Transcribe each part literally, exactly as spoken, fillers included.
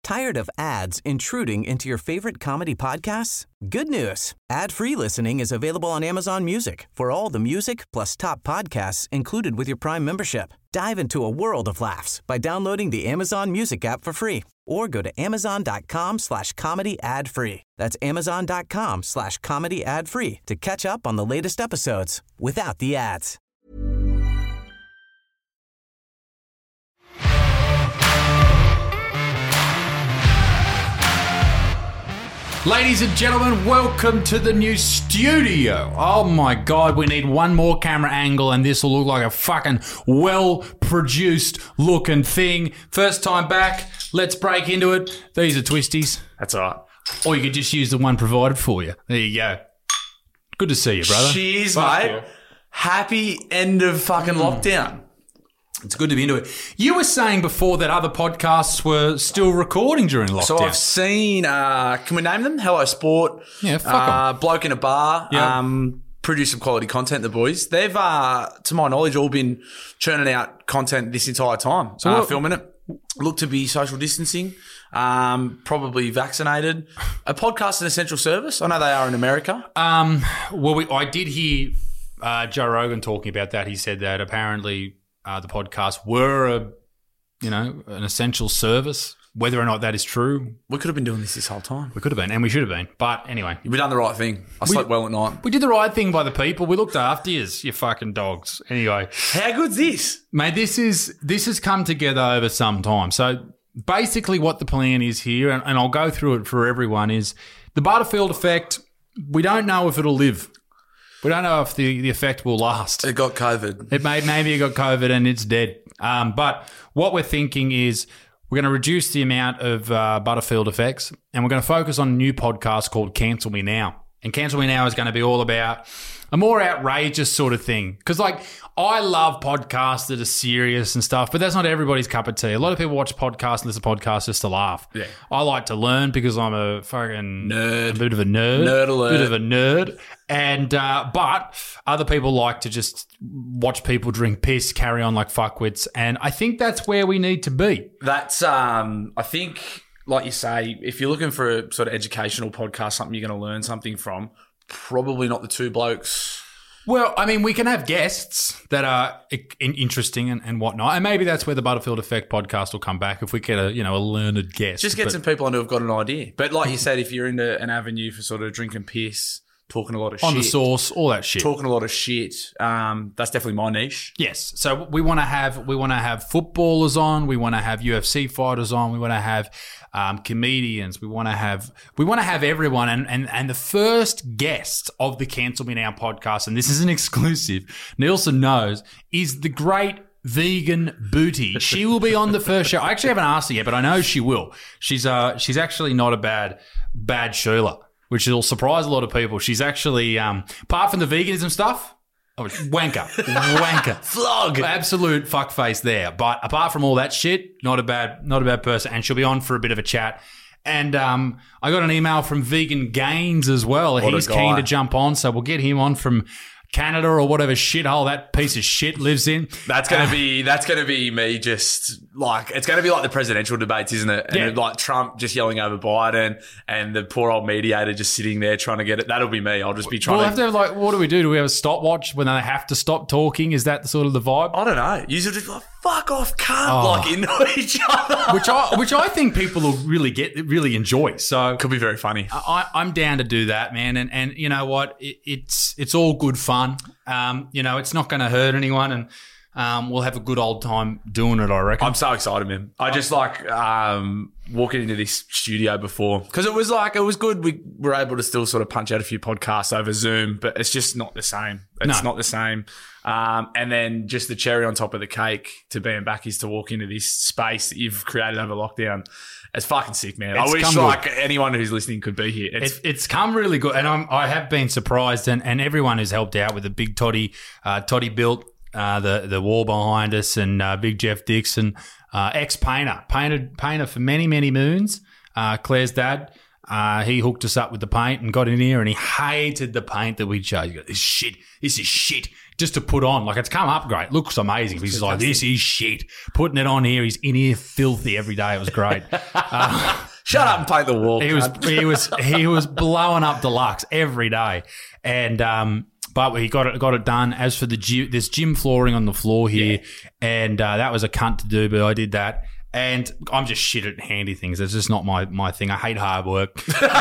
Tired of ads intruding into your favorite comedy podcasts? Good news. Ad-free listening is available on Amazon Music for all the music plus top podcasts included with your Prime membership. Dive into a world of laughs by downloading the Amazon Music app for free or go to amazon.com slash comedy ad free. That's amazon.com slash comedy ad free to catch up on the latest episodes without the ads. Ladies and gentlemen, welcome to the new studio. Oh my God, we need one more camera angle and this will look like a fucking well-produced looking thing. First time back, let's break into it. These are twisties. That's all right. Or you could just use the one provided for you. There you go. Good to see you, brother. Cheers, Fuck mate. you. Happy end of fucking mm. lockdown. It's good to be into it. You were saying before that other podcasts were still recording during lockdown. So I've seen, uh, can we name them? Hello Sport. Yeah, fuck uh, 'em. Bloke in a Bar. Yeah. Um, produce some quality content, the boys. They've, uh, to my knowledge, all been churning out content this entire time. So uh, what- filming it. Look to be social distancing. Um, probably vaccinated. A podcast an essential service. I know they are in America. Um, well, we, I did hear uh, Joe Rogan talking about that. He said that apparently uh, the podcasts were a, you know, an essential service. Whether or not that is true, We could have been doing this this whole time. we could have been, and we should have been. But anyway, We've done the right thing. I slept well at night. we did the right thing by the people. We looked after you, you fucking dogs. Anyway, How good's this? mate, this is this has come together over some time. So basically, what the plan is here, and, and I'll go through it for everyone, is the Butterfield effect. We don't know if it'll live. We don't know if the, the effect will last. It got COVID. It may maybe it got COVID and it's dead. Um, but what we're thinking is we're going to reduce the amount of uh, Butterfield effects, and we're going to focus on a new podcast called Cancel Me Now. And Cancel Me Now is going to be all about a more outrageous sort of thing. Because, like, I love podcasts that are serious and stuff, but that's not everybody's cup of tea. A lot of people watch podcasts and listen to podcasts just to laugh. Yeah. I like to learn because I'm a fucking Nerd. a bit of a nerd, Nerd alert. bit of a nerd. And uh, but other people like to just watch people drink piss, carry on like fuckwits, and I think that's where we need to be. That's, um, I think, like you say, if you're looking for a sort of educational podcast, something you're going to learn something from, probably not the two blokes. Well, I mean, we can have guests that are i- in- interesting and, and whatnot, and maybe that's where the Butterfield Effect podcast will come back if we get a you know a learned guest. Just get But- some people on who have got an idea. But like you said, if you're into an avenue for sort of drinking piss, talking a lot of on shit, the sauce, all that shit. talking a lot of shit, um, that's definitely my niche. Yes. So we want to have we want to have footballers on. We want to have U F C fighters on. We want to have um, comedians. We want to have we want to have everyone. And and and the first guest of the Cancel Me Now podcast, and this is an exclusive, Nielsen knows, is the great Vegan Booty. She will be on the first show. I actually haven't asked her yet, but I know she will. She's uh she's actually not a bad bad shooler, which will surprise a lot of people. She's actually, um, apart from the veganism stuff, oh, wanker, wanker, Flog. absolute fuckface there. But apart from all that shit, not a bad, not a bad person. And she'll be on for a bit of a chat. And um, I got an email from Vegan Gains as well. What a He's guy. keen to jump on, so we'll get him on from Canada or whatever shithole that piece of shit lives in. That's gonna be that's gonna be me. Just like it's gonna be like the presidential debates, isn't it? And Yeah. like Trump just yelling over Biden, and the poor old mediator just sitting there trying to get it. That'll be me. I'll just be trying We'll to. have to have like, what do we do? Do we have a stopwatch when they have to stop talking? Is that the sort of the vibe? I don't know. You should just like fuck off, cunt, Oh. like into each other. Which I which I think people will really get really enjoy. So Could be very funny. I, I'm down to do that, man. And and you know what? It, it's it's all good fun. Um, you know, it's not going to hurt anyone, and um, we'll have a good old time doing it. I reckon. I'm so excited, man. I just like um, walking into this studio before because it was like it was good. We were able to still sort of punch out a few podcasts over Zoom, but it's just not the same. It's No. not the same. Um, and then just the cherry on top of the cake to being back is to walk into this space that you've created over lockdown. It's fucking sick, man. It's I wish come like anyone who's listening could be here. It's It, it's come really good, and I'm, I have been surprised, and, and everyone who's helped out with the big Toddy, uh, Toddy built uh, the the wall behind us, and uh, Big Jeff Dixon, uh, ex painter, painted painter for many many moons. Uh, Claire's dad, Uh, he hooked us up with the paint and got in here, and he hated the paint that we chose. He goes, this shit, this is shit. Just to put on, like it's come up great, looks amazing. He's like, this is shit. Putting it on here, he's in here filthy every day. It was great. Uh, Shut up and paint the wall. he was he was he was blowing up deluxe every day, and um, but we got it got it done. As for the gym, there's gym flooring on the floor here, yeah. and uh, that was a cunt to do, but I did that. And I'm just shit at handy things. It's just not my, my thing. I hate hard work.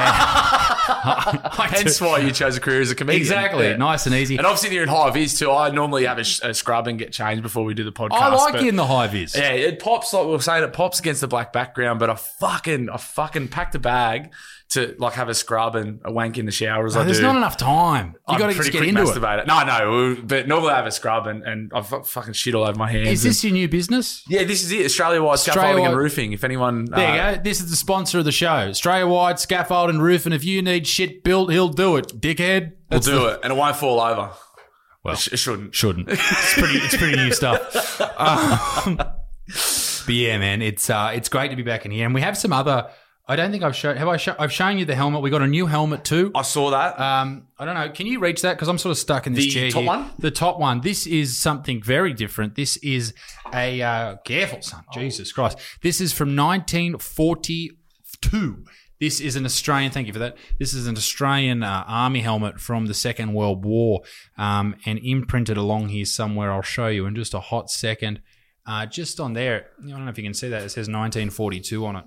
I, I Hence do. why you chose a career as a comedian. Exactly. Yeah. Nice and easy. And obviously you're in high vis too. I normally have a, sh- a scrub and get changed before we do the podcast. I like you in the high vis. Yeah, it pops, like we were saying, it pops against the black background, but I fucking, I fucking packed a bag to like have a scrub and a wank in the shower as no, I there's do. There's not enough time. You I'm got to just get into masturbator. it. No, no, but normally I have a scrub and, and I fucking shit all over my hands. Is this and, your new business? Yeah, this is it. Australia-wide scaffolding and roofing. If anyone... There uh, you go. This is the sponsor of the show. Australia-wide scaffold and roof, and if you need shit built, he'll do it, dickhead. We'll do the- it, and it won't fall over. Well, it, sh- it shouldn't. Shouldn't. It's pretty, it's pretty new stuff. Um, but yeah, man, it's uh, it's great to be back in here. And we have some other... I don't think I've shown. Have I? Show, I've shown you the helmet. We got a new helmet too. I saw that. Um, I don't know. Can you reach that? Because I'm sort of stuck in this the chair. The top here. one. The top one. This is something very different. This is a uh, careful, son. Oh. Jesus Christ. This is from nineteen forty-two. This is an Australian. Thank you for that. This is an Australian uh, Army helmet from the Second World War, um, and imprinted along here somewhere. I'll show you in just a hot second. Uh, just on there. I don't know if you can see that. It says nineteen forty-two on it.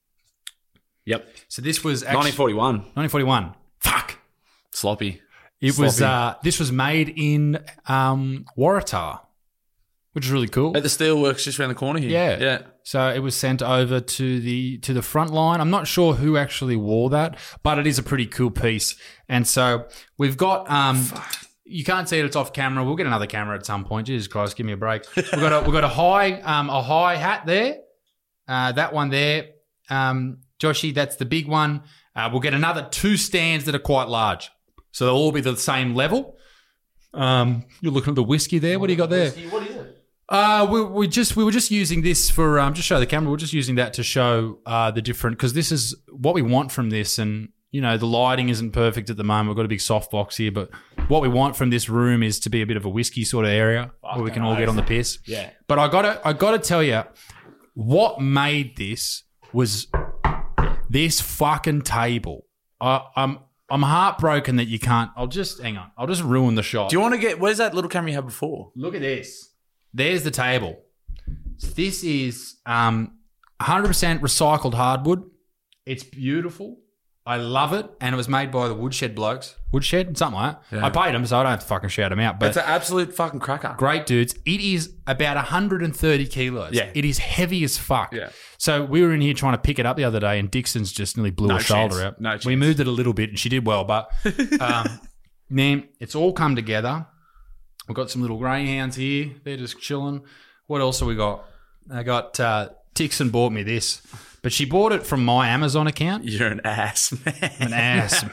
Yep. So this was actually nineteen forty-one. nineteen forty-one. Fuck. Sloppy. It Sloppy. was. Uh, this was made in um, Waratah, which is really cool. At the steelworks just around the corner here. Yeah. Yeah. So it was sent over to the to the front line. I'm not sure who actually wore that, but it is a pretty cool piece. And so we've got. Um, you can't see it; it's off camera. We'll get another camera at some point. Jesus Christ, give me a break. We've got a, we've got a high um, a high hat there. Uh, that one there. Um, Joshy, that's the big one. Uh, we'll get another two stands that are quite large. So they'll all be the same level. Um, you're looking at the whiskey there. What do you got there? What is it? Uh, we, we just we were just using this for um, just show the camera. We're just using that to show uh, the different, because this is what we want from this. And you know the lighting isn't perfect at the moment. We've got a big soft box here, but what we want from this room is to be a bit of a whiskey sort of area Fuck where we can all get on the piss. Yeah. But I got to I got to tell you, what made this was. This fucking table. I, I'm I'm heartbroken that you can't. I'll just hang on. I'll just ruin the shot. Do you want to get? Where's that little camera you had before? Look at this. There's the table. This is um one hundred percent recycled hardwood. It's beautiful. I love it, and it was made by the Woodshed blokes. Woodshed, something like that. Yeah. I paid them, so I don't have to fucking shout them out. But it's an absolute fucking cracker. Great dudes. It is about one hundred thirty kilos. Yeah. It is heavy as fuck. Yeah. So we were in here trying to pick it up the other day, and Dixon's just nearly blew no her chance. shoulder out. No chance. We moved it a little bit, and she did well, but um, man, it's all come together. We've got some little greyhounds here. They're just chilling. What else have we got? I got uh, Dixon bought me this. But she bought it from my Amazon account. You're an ass, man. An ass.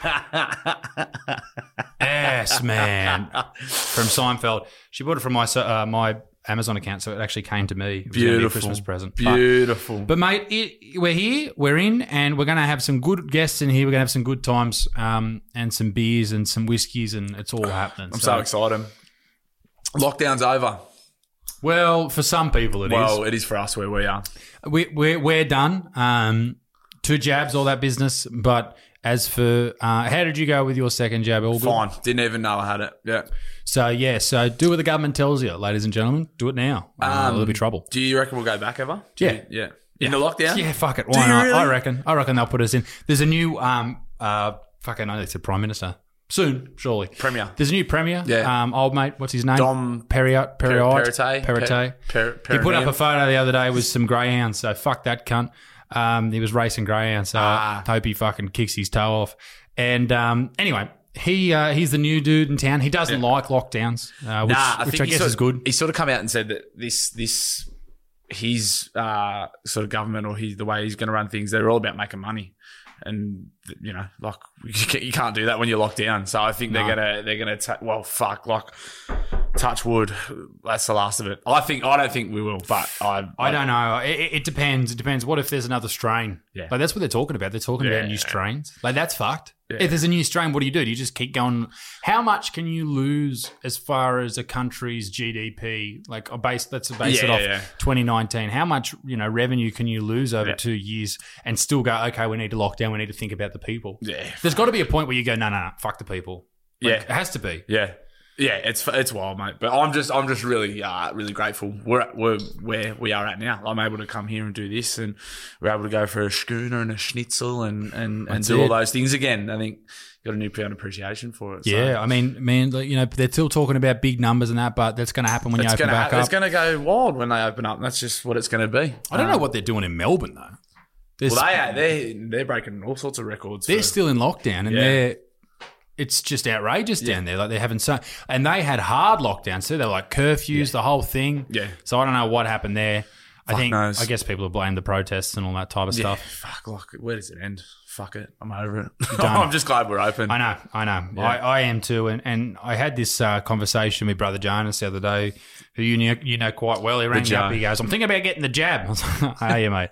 ass, man. From Seinfeld. She bought it from my uh, my Amazon account, so it actually came to me. It was Beautiful. Be a Christmas present. Beautiful. But, but mate, it, we're here, we're in, and we're going to have some good guests in here. We're going to have some good times um, and some beers and some whiskeys, and it's all happening. I'm so, so excited. Lockdown's over. Well, for some people it well, is. Well, it is for us where we are. We, we're, we're done. Um, two jabs, all that business. But as for, uh, how did you go with your second jab? All good? Fine. Didn't even know I had it. Yeah. So, yeah. So, do what the government tells you, ladies and gentlemen. Do it now. Uh, Um, there'll be trouble. Do you reckon we'll go back ever? Do Yeah. You, yeah. In the lockdown? Yeah, fuck it. Do Why you not? really? I reckon. I reckon they'll put us in. There's a new, um, uh, fucking, I know they said Prime Minister. Soon, surely. Premier. There's a new Premier. Yeah. Um, old mate, what's his name? Dom Perriot. Perriot. Perrottet. Perrottet. Per- per- He put up perineum. a photo the other day with some greyhounds, so fuck that cunt. Um, he was racing greyhounds, so Ah. I hope he fucking kicks his toe off. And um, anyway, he uh, he's the new dude in town. He doesn't Yeah. like lockdowns, uh, which, Nah, I which think I he guess sort is of- good. He sort of come out and said that this this his uh, sort of government or his, the way he's going to run things, they're all about making money. And you know, like you can't do that when you're locked down. So I think they're No. gonna they're gonna take. Well, fuck, like touch wood, that's the last of it. I think I don't think we will, but I I don't know. It, it depends. It depends. What if there's another strain? Yeah. Like that's what they're talking about. They're talking Yeah. about new strains. Like that's fucked. Yeah. If there's a new strain, what do you do? Do you just keep going? How much can you lose as far as a country's G D P? Like a base, let's base Yeah, it off yeah, yeah. twenty nineteen. How much you know revenue can you lose over Yeah. two years and still go? Okay, we need to lock down. We need to think about the people. Yeah. There's got to be a point where you go, no, no, no, fuck the people. Like, Yeah. it has to be. Yeah, yeah, it's it's wild, mate. But I'm just I'm just really uh, really grateful. We're at, we're where we are at now. I'm able to come here and do this, and we're able to go for a schooner and a schnitzel and and, and That's do all it. those things again. I think got a newfound appreciation for it. So. Yeah, I mean, man, like, you know, they're still talking about big numbers and that, but that's going to happen when It's you open gonna back ha- up. it's going to go wild when they open up. That's just what it's going to be. I don't know Um, what they're doing in Melbourne though. They're, Well, they are, they they're breaking all sorts of records. they're for- still in lockdown, and Yeah. they're it's just outrageous down there. Like they're having so, and they had hard lockdowns too. They're like curfews, the whole thing. Yeah. So I don't know what happened there. I Fuck think knows. I guess people have blamed the protests and all that type of yeah, stuff. fuck. Like, where does it end? Fuck it. I'm over it. done. I'm just glad we're open. I know, I know. Yeah. I, I am too. And, and I had this uh, conversation with Brother Jonas the other day, who you know, you know quite well. He rang me up. Joe. He goes, I'm thinking about getting the jab. I was like, how are you, mate?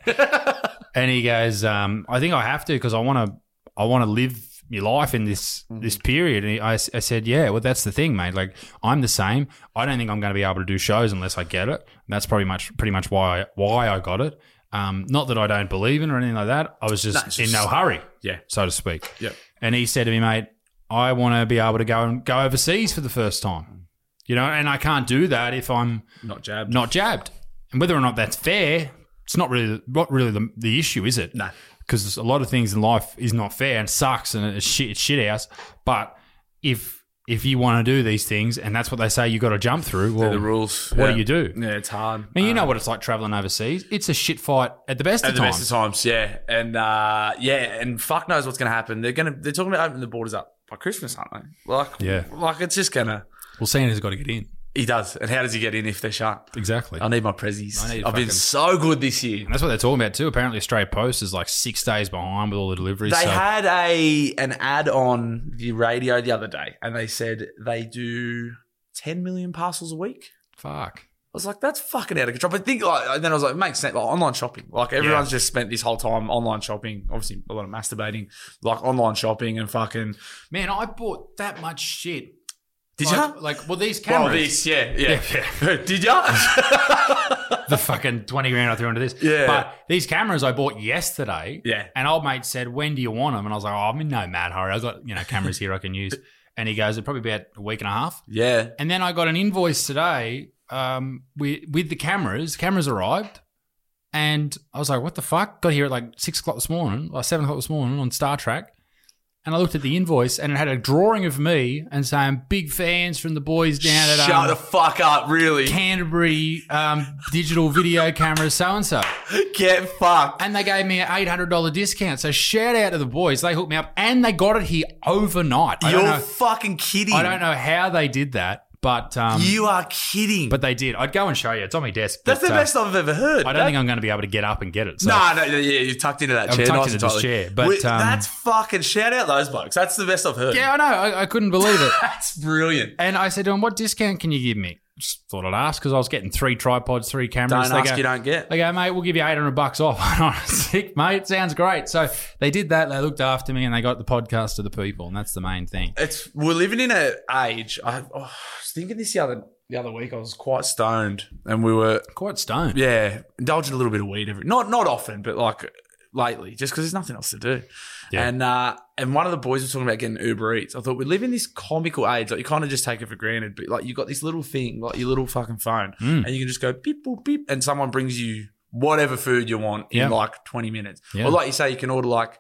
And he goes, um, I think I have to because I want to I want to live my life in this this period. And he, I, I said, yeah, well, that's the thing, mate. Like, I'm the same. I don't think I'm going to be able to do shows unless I get it. And that's probably much pretty much why why I got it. Um, not that I don't believe in or anything like that. I was just, No, it's in just- no hurry, Yeah. so to speak. Yeah. And he said to me, mate, I want to be able to go and go overseas for the first time. You know, and I can't do that if I'm Not jabbed. not jabbed. And whether or not that's fair, it's not really not really the, the issue, is it? No. Because a lot of things in life is not fair and sucks and it's shit, it's shit house. But if if you want to do these things and that's what they say you got to jump through, well, They're the rules. what Yeah. do you do? Yeah, it's hard. I mean, you know what it's like traveling overseas. It's a shit fight at the best At of the times. best of times, yeah, and uh, yeah, and fuck knows what's going to happen. They're going to they're talking about opening the borders up by Christmas, aren't they? Like, Yeah. like it's just gonna. Well, Santa's got to get in. He does, and how does he get in if they're shut? Exactly. I need my prezzies. I need I've been fucking- so good this year. And that's what they're talking about too. Apparently, Australia Post is like six days behind with all the deliveries. They so. had a an ad on the radio the other day, and they said they do ten million parcels a week. Fuck. I was like, that's fucking out of control. But think like, and then I was like, it makes sense. Like online shopping, like everyone's just spent this whole time online shopping. Obviously, a lot of masturbating, like online shopping and fucking. Man, I bought that much shit. Did like, ya? Like, well, these Well, cameras. this, yeah, yeah. Yeah. Did ya? The fucking twenty grand I threw into this. Yeah. But these cameras I bought yesterday. Yeah. And old mate said, when do you want them? And I was like, oh, I'm in no mad hurry. I've got, you know, cameras here I can use. And he goes, it'll probably be about a week and a half. Yeah. And then I got an invoice today um, with, with the cameras. Cameras arrived. And I was like, what the fuck? Got here at like six o'clock this morning, or seven o'clock this morning on Star Trek. And I looked at the invoice and it had a drawing of me and saying, big fans from the boys down at Shut um, the fuck up, really. Canterbury um, digital video cameras, so-and-so. Get fucked. And they gave me an eight hundred dollars discount. So shout out to the boys. They hooked me up and they got it here overnight. I You're don't know, fucking kidding. I don't know how they did that, but um, You are kidding. but they did. I'd go and show you. It's on my desk. That's but, the uh, best I've ever heard. I don't think I'm going to be able to get up and get it. So. No, no, yeah, you're tucked into that I'm chair. tucked nice into and this tightly. chair, but, Wait, um, that's fucking shout out those blokes. That's the best I've heard. Yeah, I know. I, I couldn't believe it. That's brilliant. And I said to him, what discount can you give me? Just thought I'd ask because I was getting three tripods, three cameras. Don't They ask, go- you don't get. They go, mate, we'll give you eight hundred bucks off. Sick, mate. Sounds great. So they did that. They looked after me and they got the podcast to the people. And that's the main thing. It's we're living in an age. I, oh, I was thinking this the other the other week. I was quite stoned, and we were Quite stoned. yeah indulging a little bit of weed every not not often, but like lately, just because there's nothing else to do. Yeah. And uh, and one of the boys was talking about getting Uber Eats. I thought we live in this comical age, like you kind of just take it for granted. But like you got this little thing, like your little fucking phone, Mm. and you can just go beep boop beep, and someone brings you whatever food you want in Yeah. like twenty minutes. Yeah. Or like you say, you can order like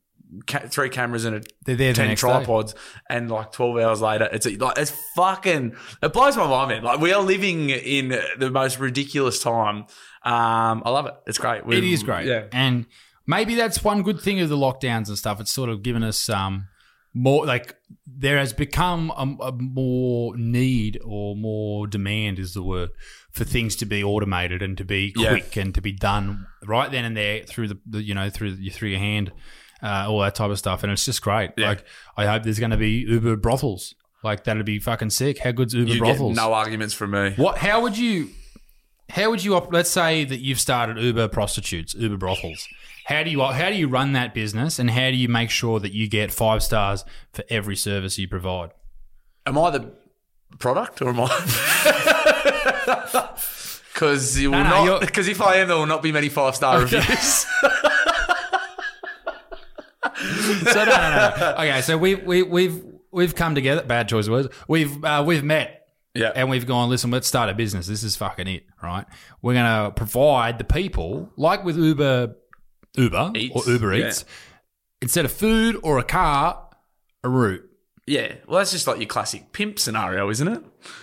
ca- three cameras and a They're there the ten next day. tripods, and like twelve hours later, it's like it's fucking. It blows my mind, man. Like we are living in the most ridiculous time. Um, I love it. It's great. It is great. Yeah. And maybe that's one good thing of the lockdowns and stuff. It's sort of given us um, more, like, there has become a, a more need or more demand is the word for things to be automated and to be Yeah. quick and to be done right then and there through the, the you know, through your, through your hand, uh, all that type of stuff. And it's just great. Yeah. Like, I hope there's going to be Uber brothels. Like that'd be fucking sick. How good's Uber You brothels? get no arguments from me. What? How would you? How would you? op- Let's say that you've started Uber prostitutes, Uber brothels. How do you? How do you run that business, and how do you make sure that you get five stars for every service you provide? Am I the product or am I? Because you will No, no, not. you're- Because if I am, there will not be many five star reviews. So no, no, no. Okay, so we we we've we've come together. Bad choice of words. We've uh, we've met. Yeah. And we've gone, listen, let's start a business. This is fucking it, right? We're going to provide the people, like with Uber, Uber Eats, or Uber yeah. Eats, instead of food or a car, a route. Yeah. Well, that's just like your classic pimp scenario, isn't it?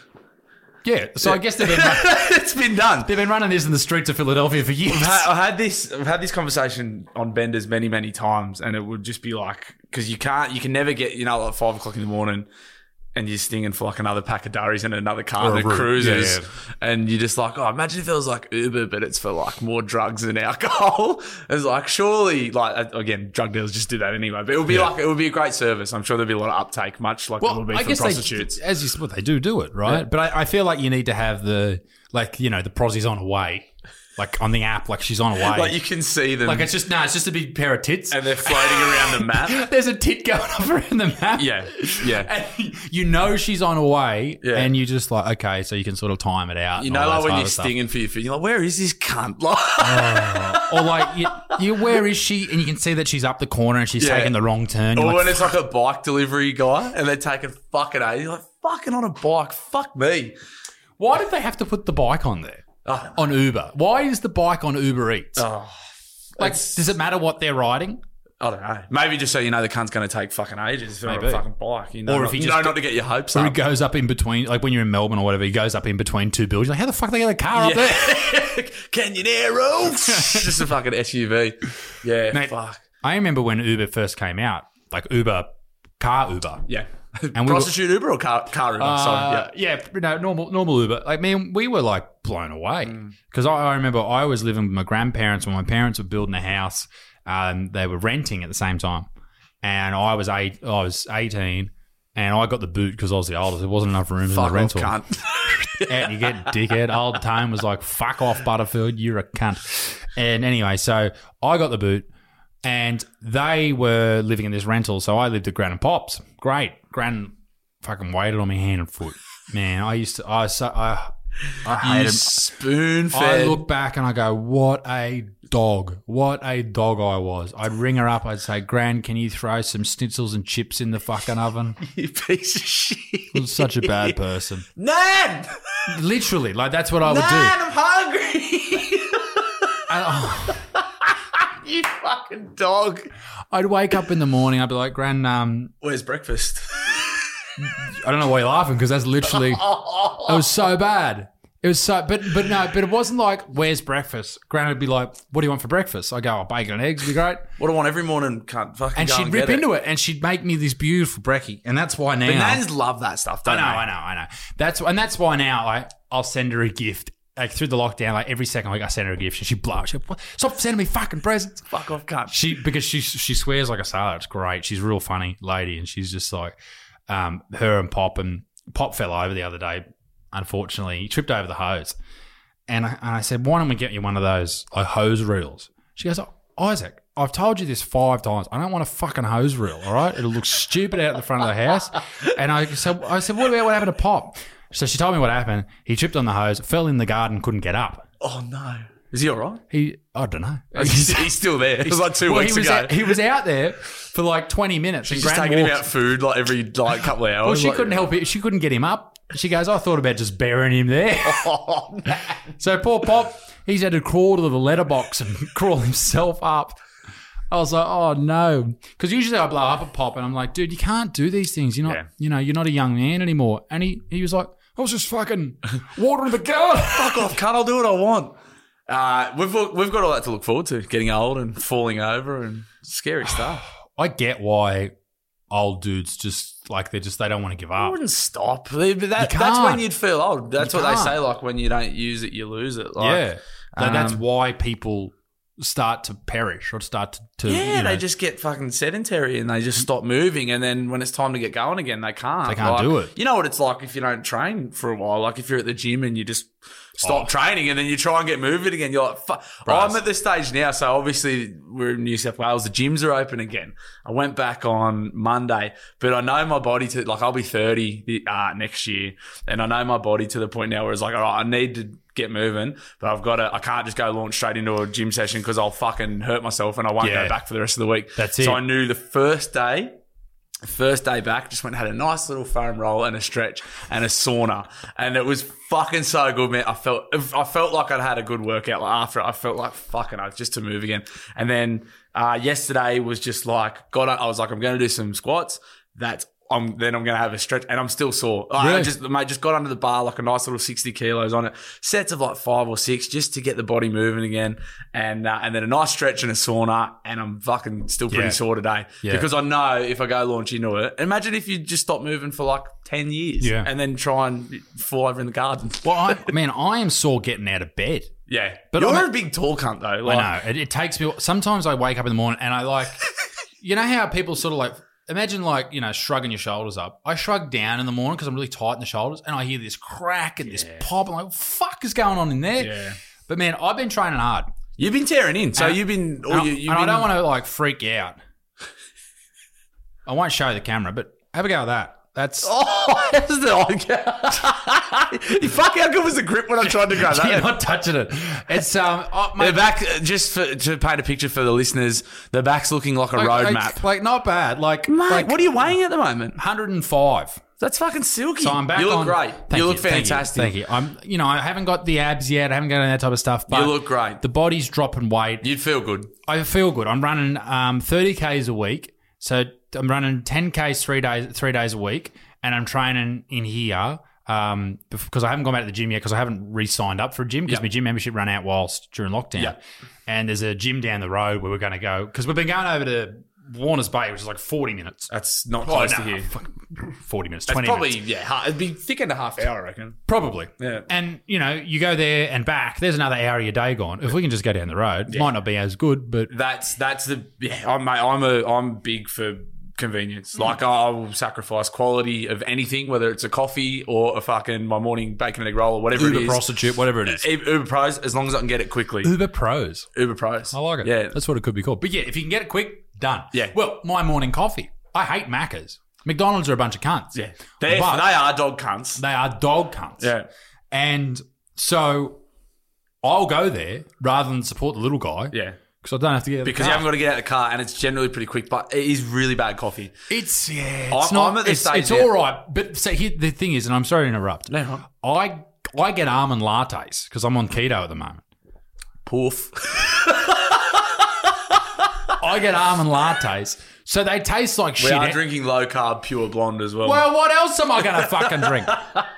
Yeah. So I guess they've been, It's been done. they've been running this in the streets of Philadelphia for years. I've had, I've had this. I've had this conversation on Benders many, many times, and it would just be like, because you can't, you can never get, you know, like five o'clock in the morning, and you're stinging for like another pack of durries and another car Or a that route. cruises, Yeah, yeah. and you're just like, oh, imagine if it was like Uber, but it's for like more drugs and alcohol. It's like surely, like again, drug dealers just do that anyway. But it would be Yeah. like it would be a great service. I'm sure there'd be a lot of uptake, much like it would be I for guess prostitutes. they, as you well, they do do it, right? Yeah. But I, I feel like you need to have the, like, you know, the prosy's on a way, like on the app, like she's on a way. Like you can see them, Like it's just, no, it's just a big pair of tits. and they're floating around the map. There's a tit going up around the map. Yeah, yeah. And you know she's on her way, Yeah. and you just like, okay, so you can sort of time it out. You and know, all that like when type you're of stuff. stinging for your food, you're like, where is this cunt? Like, Or like, you, you, where is she? And you can see that she's up the corner and she's Yeah. taking the wrong turn. You're or like, when it's like a bike delivery guy and they're taking fucking ages. You're like, fucking on a bike, fuck me. why did they have to put the bike on there? Oh, On Uber. Why is the bike on Uber Eats? oh, like, it's- does it matter what they're riding? I don't know. Maybe just so you know the cunt's going to take fucking ages if you're on a Maybe. fucking bike. You know, Or if not, he you just know go- not to get your hopes Or up. he goes up in between, like when you're in Melbourne or whatever, he goes up in between two buildings. Like, how the fuck they get a car up there? Canyonero. Just a fucking S U V. Yeah, Mate, fuck. I remember when Uber first came out, like Uber, car Uber. Yeah. And we Prostitute Uber or car, car Uber? Uh, Sorry. Yeah. yeah, no, normal normal Uber. Like, man, we were like blown away Mm. because I, I remember I was living with my grandparents when my parents were building a house. Um, they were renting at the same time, and I was eight. I was eighteen, and I got the boot because I was the oldest. There wasn't enough rooms Fuck in the off, rental. cunt. And you get dickhead. Old Tone was like, "Fuck off, Butterfield, you're a cunt." And anyway, so I got the boot, and they were living in this rental. So I lived at Gran and Pops. Great, Gran fucking waited on me hand and foot. Man, I used to. I was so I. I You hated. spoon I fed. look back and I go, "What a dog! What a dog I was!" I'd ring her up. I'd say, "Gran, can you throw some schnitzels and chips in the fucking oven?" You piece of shit. I was such a bad person. Nan! Literally, like that's what I would Nan, do. I'm hungry. And, oh, You fucking dog. I'd wake up in the morning. I'd be like, "Gran, um, Where's breakfast? I don't know why you're laughing because that's literally it was so bad. It was so, but but no, but it wasn't like where's breakfast. Gran would be like, "What do you want for breakfast?" I go, "Oh, bacon and eggs would be great." What I want every morning, cunt. Fucking And go she'd and rip get into it. and she'd make me this beautiful brekkie, and that's why now But nans love that stuff, I don't know, they? I know, I know. That's and that's why now like I'll send her a gift. Like through the lockdown, like every second week I send her a gift, and she blows. She goes, "Stop sending me fucking presents." Fuck off, cunt. She because she she swears like a sailor. It's great. She's a real funny lady, and she's just like um, her and Pop and Pop fell over the other day. Unfortunately, he tripped over the hose, and I, and I said, "Why don't we get you one of those like hose reels?" She goes, oh, "Isaac, I've told you this five times. I don't want a fucking hose reel. All right, it'll look stupid out the front of the house." And I said, "I said, what about what happened to Pop?" So she told me what happened. He tripped on the hose, fell in the garden, couldn't get up. Oh, no. Is he all right? He, I don't know. He's, he's still there. It was like two Well, weeks he was ago. Out, he was out there for like twenty minutes. She's and just Gran taking him walked- out food like every like couple of hours. Well, she like- couldn't help it. She couldn't get him up. She goes, "I thought about just burying him there." Oh, man. So poor Pop, he's had to crawl to the letterbox and crawl himself up. I was like, "Oh no," because usually I blow up at Pop and I'm like, "Dude, you can't do these things. You're not, Yeah. you know, you're not a young man anymore." And he, he was like, "I was just fucking watering the garden." Fuck off, cunt. I'll do what I want. Uh, we've we've got all that to look forward to. Getting old and falling over and scary stuff. I get why old dudes just like they just they don't want to give I up. wouldn't stop. That, You that's can't. when you'd feel old. That's You what they can't. say. Like when you don't use it, you lose it. Like, Yeah, That- that's um, why people start to perish or start to, to Yeah, you know, they just get fucking sedentary and they just stop moving. And then when it's time to get going again, they can't. They can't Like, do it. You know what it's like if you don't train for a while. Like if you're at the gym and you just stop Oh. training and then you try and get moving again. You're like, fuck. Bros. I'm at this stage now. So obviously we're in New South Wales. The gyms are open again. I went back on Monday, but I know my body to, like, I'll be thirty uh, next year. And I know my body to the point now where it's like, all right, I need to get moving, but I've got to, I can't just go launch straight into a gym session because I'll fucking hurt myself and I won't Yeah. go back for the rest of the week. That's so it. I knew the first day, first day back, just went and had a nice little foam roll and a stretch and a sauna, and it was fucking so good, man. I felt I felt like I'd had a good workout. Like after it, I felt like fucking I just to move again. And then uh, yesterday was just like got. I was like, I'm going to do some squats. That's I'm then I'm going to have a stretch, and I'm still sore. Like, Really? I just mate just got under the bar like a nice little sixty kilos on it, sets of like five or six just to get the body moving again, and uh, and then a nice stretch and a sauna, and I'm fucking still pretty Yeah. sore today Yeah. because I know if I go launch into it. Imagine if you just stop moving for like ten years, Yeah. and then try and fall over in the garden. Well, I, man, I am sore getting out of bed. Yeah, But but you're I'm a big tall cunt though. Like, I know. It, it takes me. Sometimes I wake up in the morning and I like, you know how people sort of like, imagine like, you know, shrugging your shoulders up. I shrug down in the morning because I'm really tight in the shoulders and I hear this crack and this pop. I'm like, what the fuck is going on in there? Yeah. But man, I've been training hard. You've been tearing in, so And- you've been. Or And, you, I- you've and I been, don't want to like freak out. I won't show the camera, but have a go at that. That's Oh, that's the. You fuck! How good was the grip when I tried to grab you're that? not touching it. It's um, oh, The mate, back, just for, to paint a picture for the listeners, the back's looking like a like, road like, map. like not bad. Like Mate, like what are you weighing at the moment? one hundred five. That's fucking silky. So I'm back You look on. great. Thank you look thank fantastic. Thank you. I'm, you know, I haven't got the abs yet. I haven't got any of that type of stuff. But You look great. The body's dropping weight. You'd feel good. I feel good. I'm running um, thirty kays a week. So I'm running ten kays three days three days a week, and I'm training in here um, because I haven't gone back to the gym yet because I haven't re-signed up for a gym because Yep. my gym membership ran out whilst during lockdown. Yep. And there's a gym down the road where we're going to go because we've been going over to Warners Bay, which is like forty minutes. That's not Oh, close no, to here. fuck, forty minutes, That's twenty probably, minutes. yeah, ha- it'd be thick and a half hour, I reckon. Probably. Yeah. And, you know, you go there and back, there's another hour of your day gone. If we can just go down the road, it might not be as good, but That's that's the yeah. I'm mate, I'm a I'm big for convenience. Like I will sacrifice quality of anything, whether it's a coffee or a fucking my morning bacon and egg roll or whatever it Uber is. prostitute, whatever it is. Uber Pros, as long as I can get it quickly. Uber Pros. Uber Pros. I like it. Yeah. That's what it could be called. But yeah, if you can get it quick, done. Yeah. Well, my morning coffee. I hate Maccas. McDonald's are a bunch of cunts. Yeah. They're, But- they are dog cunts. They are dog cunts. Yeah. And so I'll go there rather than support the little guy. Yeah. Because I don't have to get out of the Because car. you haven't got to get out of the car and it's generally pretty quick, but it is really bad coffee. It's yeah. I- It's not. I'm at the it's stage it's now- all right. But so here, the thing is, and I'm sorry to interrupt. No. I I get almond lattes because I'm on keto at the moment. Poof. I get almond lattes, so they taste like We shit. are drinking low carb pure blonde as well. Well, what else am I going to fucking drink?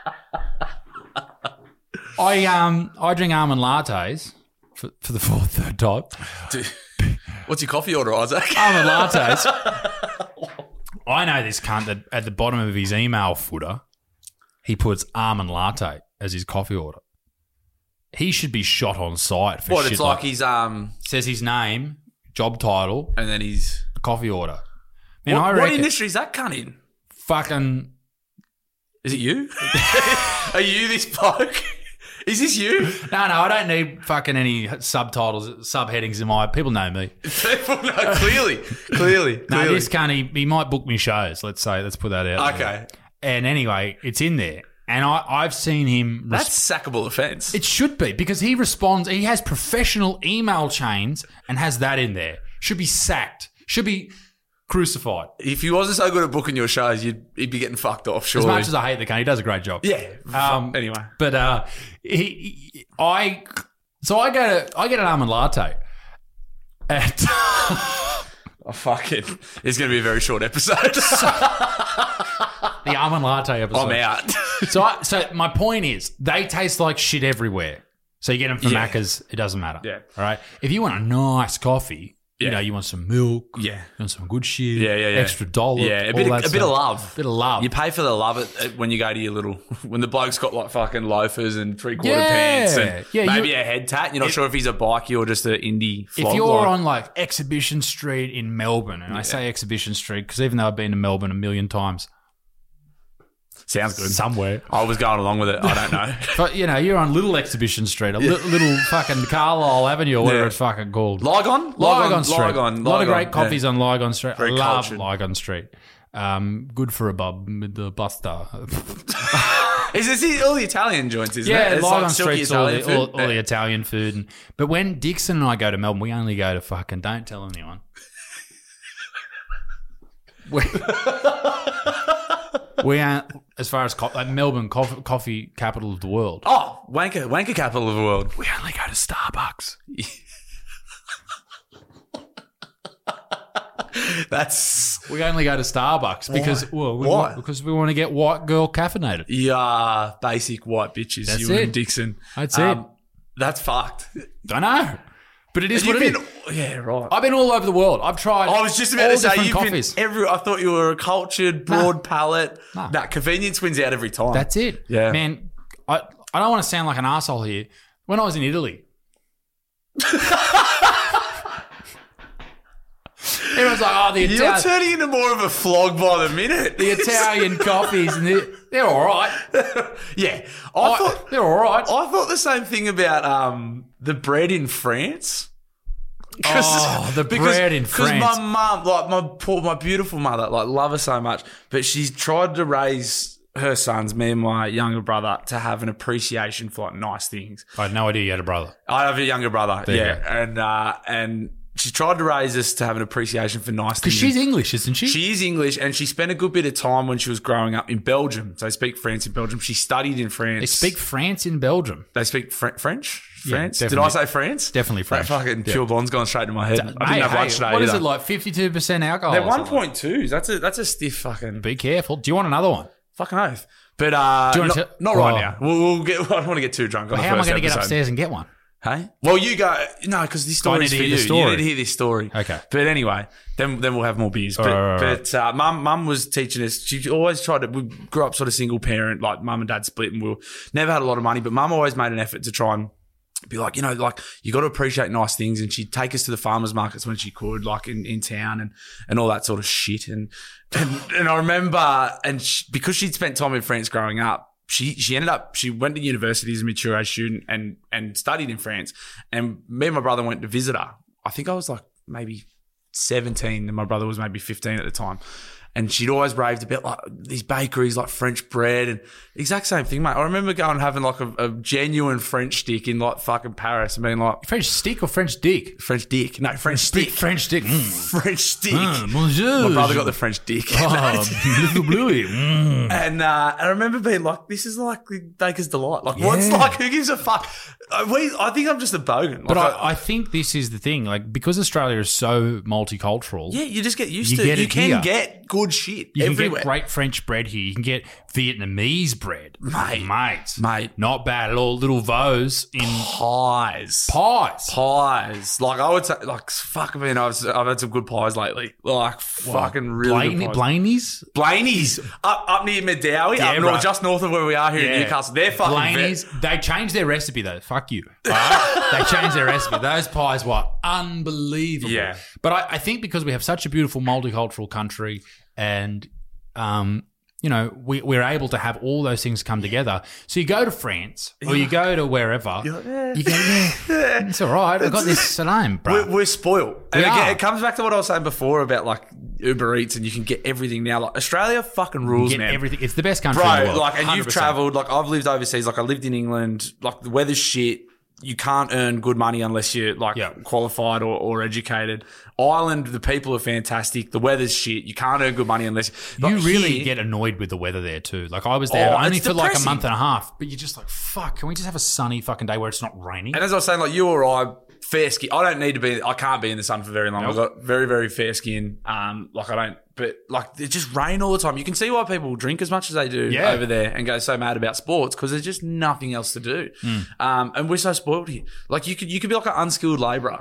I um I drink almond lattes for, for the fourth third time. Dude, what's your coffee order, Isaac? Almond lattes. I know this cunt that at the bottom of his email footer, he puts almond latte as his coffee order. He should be shot on sight for What, shit it's like he's, um, says his name, job title, and then he's... coffee order. Man, What, I what reckon industry is that cunt in? fucking Is it you? Are you this bloke? Is this you? no, no. I don't need fucking any subtitles, subheadings in my. People know me. People know, clearly. Clearly. No, clearly. this cunt, he, he might book me shows. Let's say, let's put that out. Okay. there. And anyway, it's in there, and I, I've seen him. res- That's sackable offence. It should be because he responds. He has professional email chains and has that in there. Should be sacked. Should be crucified. If he wasn't so good at booking your shows, you'd he'd be getting fucked off, As surely. much as I hate the cunt, he does a great job. yeah. Um, anyway. But uh, he, he- I, so I get a, I get an almond latte. At Oh, fuck it. It's going to be a very short episode. the almond latte episode. I'm out. So, I, so my point is, they taste like shit everywhere. So you get them from Yeah. Macca's, it doesn't matter. Yeah. All right. If you want a nice coffee, You Yeah. know, you want some milk. Yeah. You want some good shit. Yeah, yeah, yeah. Extra dollar. Yeah, a all bit, of, that a bit of stuff. love. Bit of love. You pay for the love it uh, when you go to your little when the bloke's got like fucking loafers and three quarter Yeah. pants and Yeah, maybe you- a head tat. You're not sure if he's a bikie or just an indie. Flog If you're like. on like Exhibition Street in Melbourne, and I say Exhibition Street because even though I've been to Melbourne a million times, sounds good. somewhere. I was going along with it. I don't know. But you know, you're on Little Exhibition Street, a li- little fucking Carlisle Avenue or whatever Yeah. it's fucking called. Lygon, Lygon Street. Lygon, a lot of Lygon, great coffees yeah. on Lygon Street. Very I love cultured. Lygon Street. Um, good for a bub with the buster. Is this the, all the Italian joints? Isn't Yeah, it? It's Lygon like silky Street's all Italian the, all, food. all the Italian food. And, but when Dixon and I go to Melbourne, we only go to fucking, don't tell anyone. we, we aren't, as far as co- like Melbourne, coffee, coffee capital of the world. Oh, wanker, wanker capital of the world. We only go to Starbucks. That's We only go to Starbucks because well, we Why? want, because we want to get white girl caffeinated. yeah, basic white bitches. That's you it. and Dixon. That's Um, it. That's fucked. Don't know, but it is You've what it been, is. yeah, right. I've been all over the world. I've tried. I was just about all to say different you've coffees. been every. I thought you were a cultured, broad Nah. palate. Nah. That convenience wins out every time. That's it. Yeah. Man, I, I don't want to sound like an asshole here. When I was in Italy, everyone's like, oh, the You're Italian, turning into more of a flog by the minute. the Italian coffees, and they're, they're all right. yeah, I I, thought they're all right. I thought the same thing about um the bread in France. Oh, the bread in Because France. my mum, like my poor, my beautiful mother, like love her so much, but she's tried to raise her sons, me and my younger brother, to have an appreciation for like nice things. I had no idea you had a brother. I have a younger brother, There you yeah, go. and uh, and she tried to raise us to have an appreciation for nice Because things. she's English, isn't she? She is English, and she spent a good bit of time when she was growing up in Belgium. So they speak French in Belgium. She studied in France. They speak France in Belgium. They speak Fr- French. Yeah, France. Did definitely. I say France? Definitely French. That fucking Yeah. pure blonde's gone straight to my head. I didn't Mate, have hey, lunch today what is either. it like? Fifty-two percent alcohol. They're or one something? point twos. That's a that's a stiff fucking Be careful. Do you want another one? fucking oath. But uh, Do you not, wanna tell- not right Oh. now. We'll, we'll get. I don't want to get too drunk. On How the am I first going to get episode. upstairs and get one? Hey, well, you go. No, because this story need is to for hear you. the story. You need to hear this story. Okay. But anyway, then then we'll have more beers. But, right, right, right. but uh, mum mum was teaching us. She always tried to. We grew up sort of single parent, like mum and dad split, and we were, never had a lot of money. But mum always made an effort to try and be like, you know, like you got to appreciate nice things. And she'd take us to the farmers markets when she could, like in, in town and, and all that sort of shit. And and, and I remember, and she, because she'd spent time in France growing up, she she ended up, she went to university as a mature age student and and studied in France. And me and my brother went to visit her. I think I was like maybe seventeen and my brother was maybe fifteen at the time. And she'd always raved about like these bakeries, like French bread, and exact same thing, mate. I remember going and having like a, a genuine French stick in like fucking Paris and being like, French stick or French dick? French dick, no French stick, French stick. Mm. French stick. Ah, bonjour. My brother got the French dick, Oh, little bluey. Mm. and uh, I remember being like, "This is like the Baker's delight. Like, what's Yeah. like? Who gives a fuck?" Uh, We, I think I'm just a bogan. Like, But I, I think this is the thing, like because Australia is so multicultural. yeah, you just get used You to get it. You it can here. get good shit You can everywhere. get great French bread here. You can get Vietnamese bread, Mate. mate, Mate. not bad at all. Little Vos in pies. pies. Pies. Like, I would say, like, fuck, I mean, I've, I've had some good pies lately. Like, fucking really Blaney, good pies. Blaney's, Blaney's. Up, up near Medowie, Yeah, up north, right. just north of where we are here in Yeah. Newcastle. They're fucking Blaney's. vet- They changed their recipe though. Fuck you. All right? They changed their recipe. Those pies were unbelievable. Yeah. But I, I think because we have such a beautiful multicultural country, and um, you know, we, we're able to have all those things come together. So you go to France or you go to wherever, You're like, eh. you go, yeah, it's all right. I got this salami, bro. We're, we're spoiled. And We again, are. it comes back to what I was saying before about like Uber Eats and you can get everything now. Like Australia fucking rules, Get man. everything. It's the best country in the Bro, world. like, and one hundred you've percent. travelled, like, I've lived overseas, like, I lived in England, like, the weather's shit. You can't earn good money unless you're, like, Yeah. qualified or, or educated. Ireland, the people are fantastic. The weather's shit. You can't earn good money unless... You like, really here- get annoyed with the weather there too. Like I was there Oh, only it's for like a depressing. month and a half, but you're just like, fuck, can we just have a sunny fucking day where it's not raining? And as I was saying, like, you or I, fair skin. I don't need to be... I can't be in the sun for very long. Nope. I've got very, very fair skin. Um, Like, I don't... But, like, it just rain all the time. You can see why people drink as much as they do Yeah. over there and go so mad about sports because there's just nothing else to do. Hmm. Um, and we're so spoiled here. Like, you could you could be like an unskilled labourer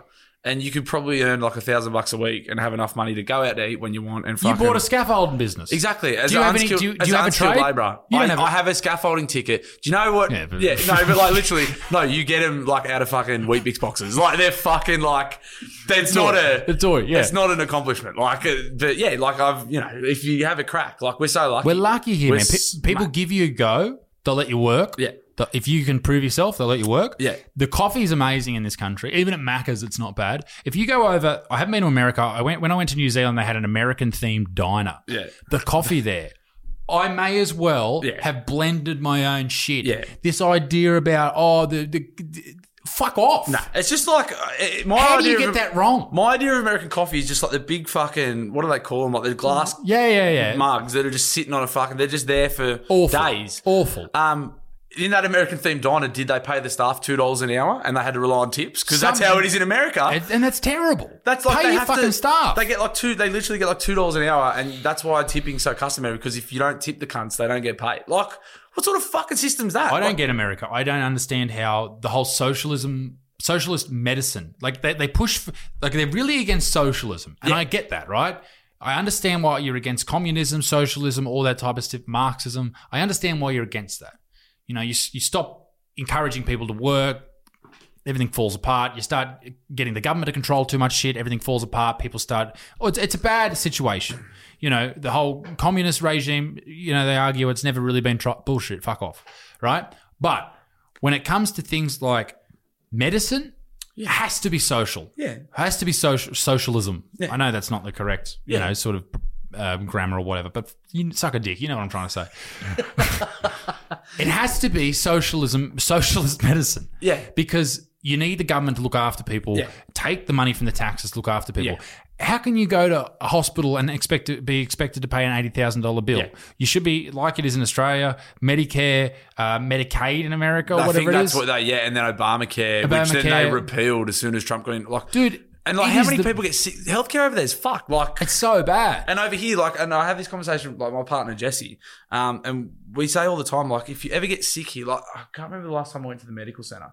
and you could probably earn like a thousand bucks a week and have enough money to go out to eat when you want. And You fucking, bought a scaffolding business. Exactly. As Do you an have any- unskilled, do you- do as you an have a unskilled trade? labourer, You I, don't have a- I have a scaffolding ticket. Do you know what? Yeah, but- yeah, no, but like literally, no, you get them like out of fucking Weet-Bix boxes. Like they're fucking like, that's not a, The toy, yeah. it's not an accomplishment. Like, uh, but yeah, like I've, you know, if you have a crack, like we're so lucky. We're lucky here, We're man. Pe- s- people mate. give you a go. They'll let you work. Yeah. The- If you can prove yourself, they'll let you work. Yeah. The coffee is amazing in this country. Even at Macca's, it's not bad. If you go over, I haven't been to America. I went when I went to New Zealand. They had an American-themed diner. Yeah. The coffee there. I may as well Yeah. have blended my own shit. Yeah. This idea about oh the, the, the fuck off. Nah, it's just like uh, my How do idea you get of, that wrong? My idea of American coffee is just like the big fucking, what do they call them? Like the glass Yeah, yeah, yeah. mugs that are just sitting on a fucking, they're just there for Awful. days. Awful. Um, in that American themed diner, did they pay the staff two dollars an hour and they had to rely on tips? Because that's Some- how it is in America. And, and that's terrible. That's like Pay they your have fucking to, staff. They get like two. They literally get like two dollars an hour, and that's why tipping's so customary. Because if you don't tip the cunts, they don't get paid. Like, what sort of fucking system's that? I don't Like, get America. I don't understand how the whole socialism, socialist medicine, like they, they push, for, like they're really against socialism. And Yeah. I get that, right? I understand why you're against communism, socialism, all that type of stuff, Marxism. I understand why you're against that. You know, you, you stop encouraging people to work, everything falls apart. You start getting the government to control too much shit, everything falls apart. People start, oh, it's, it's a bad situation. You know, the whole communist regime, you know, they argue it's never really been try- bullshit, fuck off, right? But when it comes to things like medicine, it has to be social. Yeah. It has to be social socialism. Yeah. I know that's not the correct, you Yeah. know, sort of um, grammar or whatever, but you suck a dick. You know what I'm trying to say. It has to be socialism, socialist medicine. Yeah. Because you need the government to look after people, Yeah. take the money from the taxes to look after people. Yeah. How can you go to a hospital and expect to be expected to pay an eighty thousand dollars bill? Yeah. You should be, like it is in Australia, Medicare, uh, Medicaid in America, or I whatever think it that's is. what they, yeah, and then Obamacare, which then they Obamacare. repealed as soon as Trump got in. Like, Dude, and like, it how is many the- people get sick? Healthcare over there is fucked. Like, It's so bad. and over here, like, and I have this conversation with like my partner Jesse, um, and we say all the time, like, if you ever get sick here, like, I can't remember the last time I went to the medical center.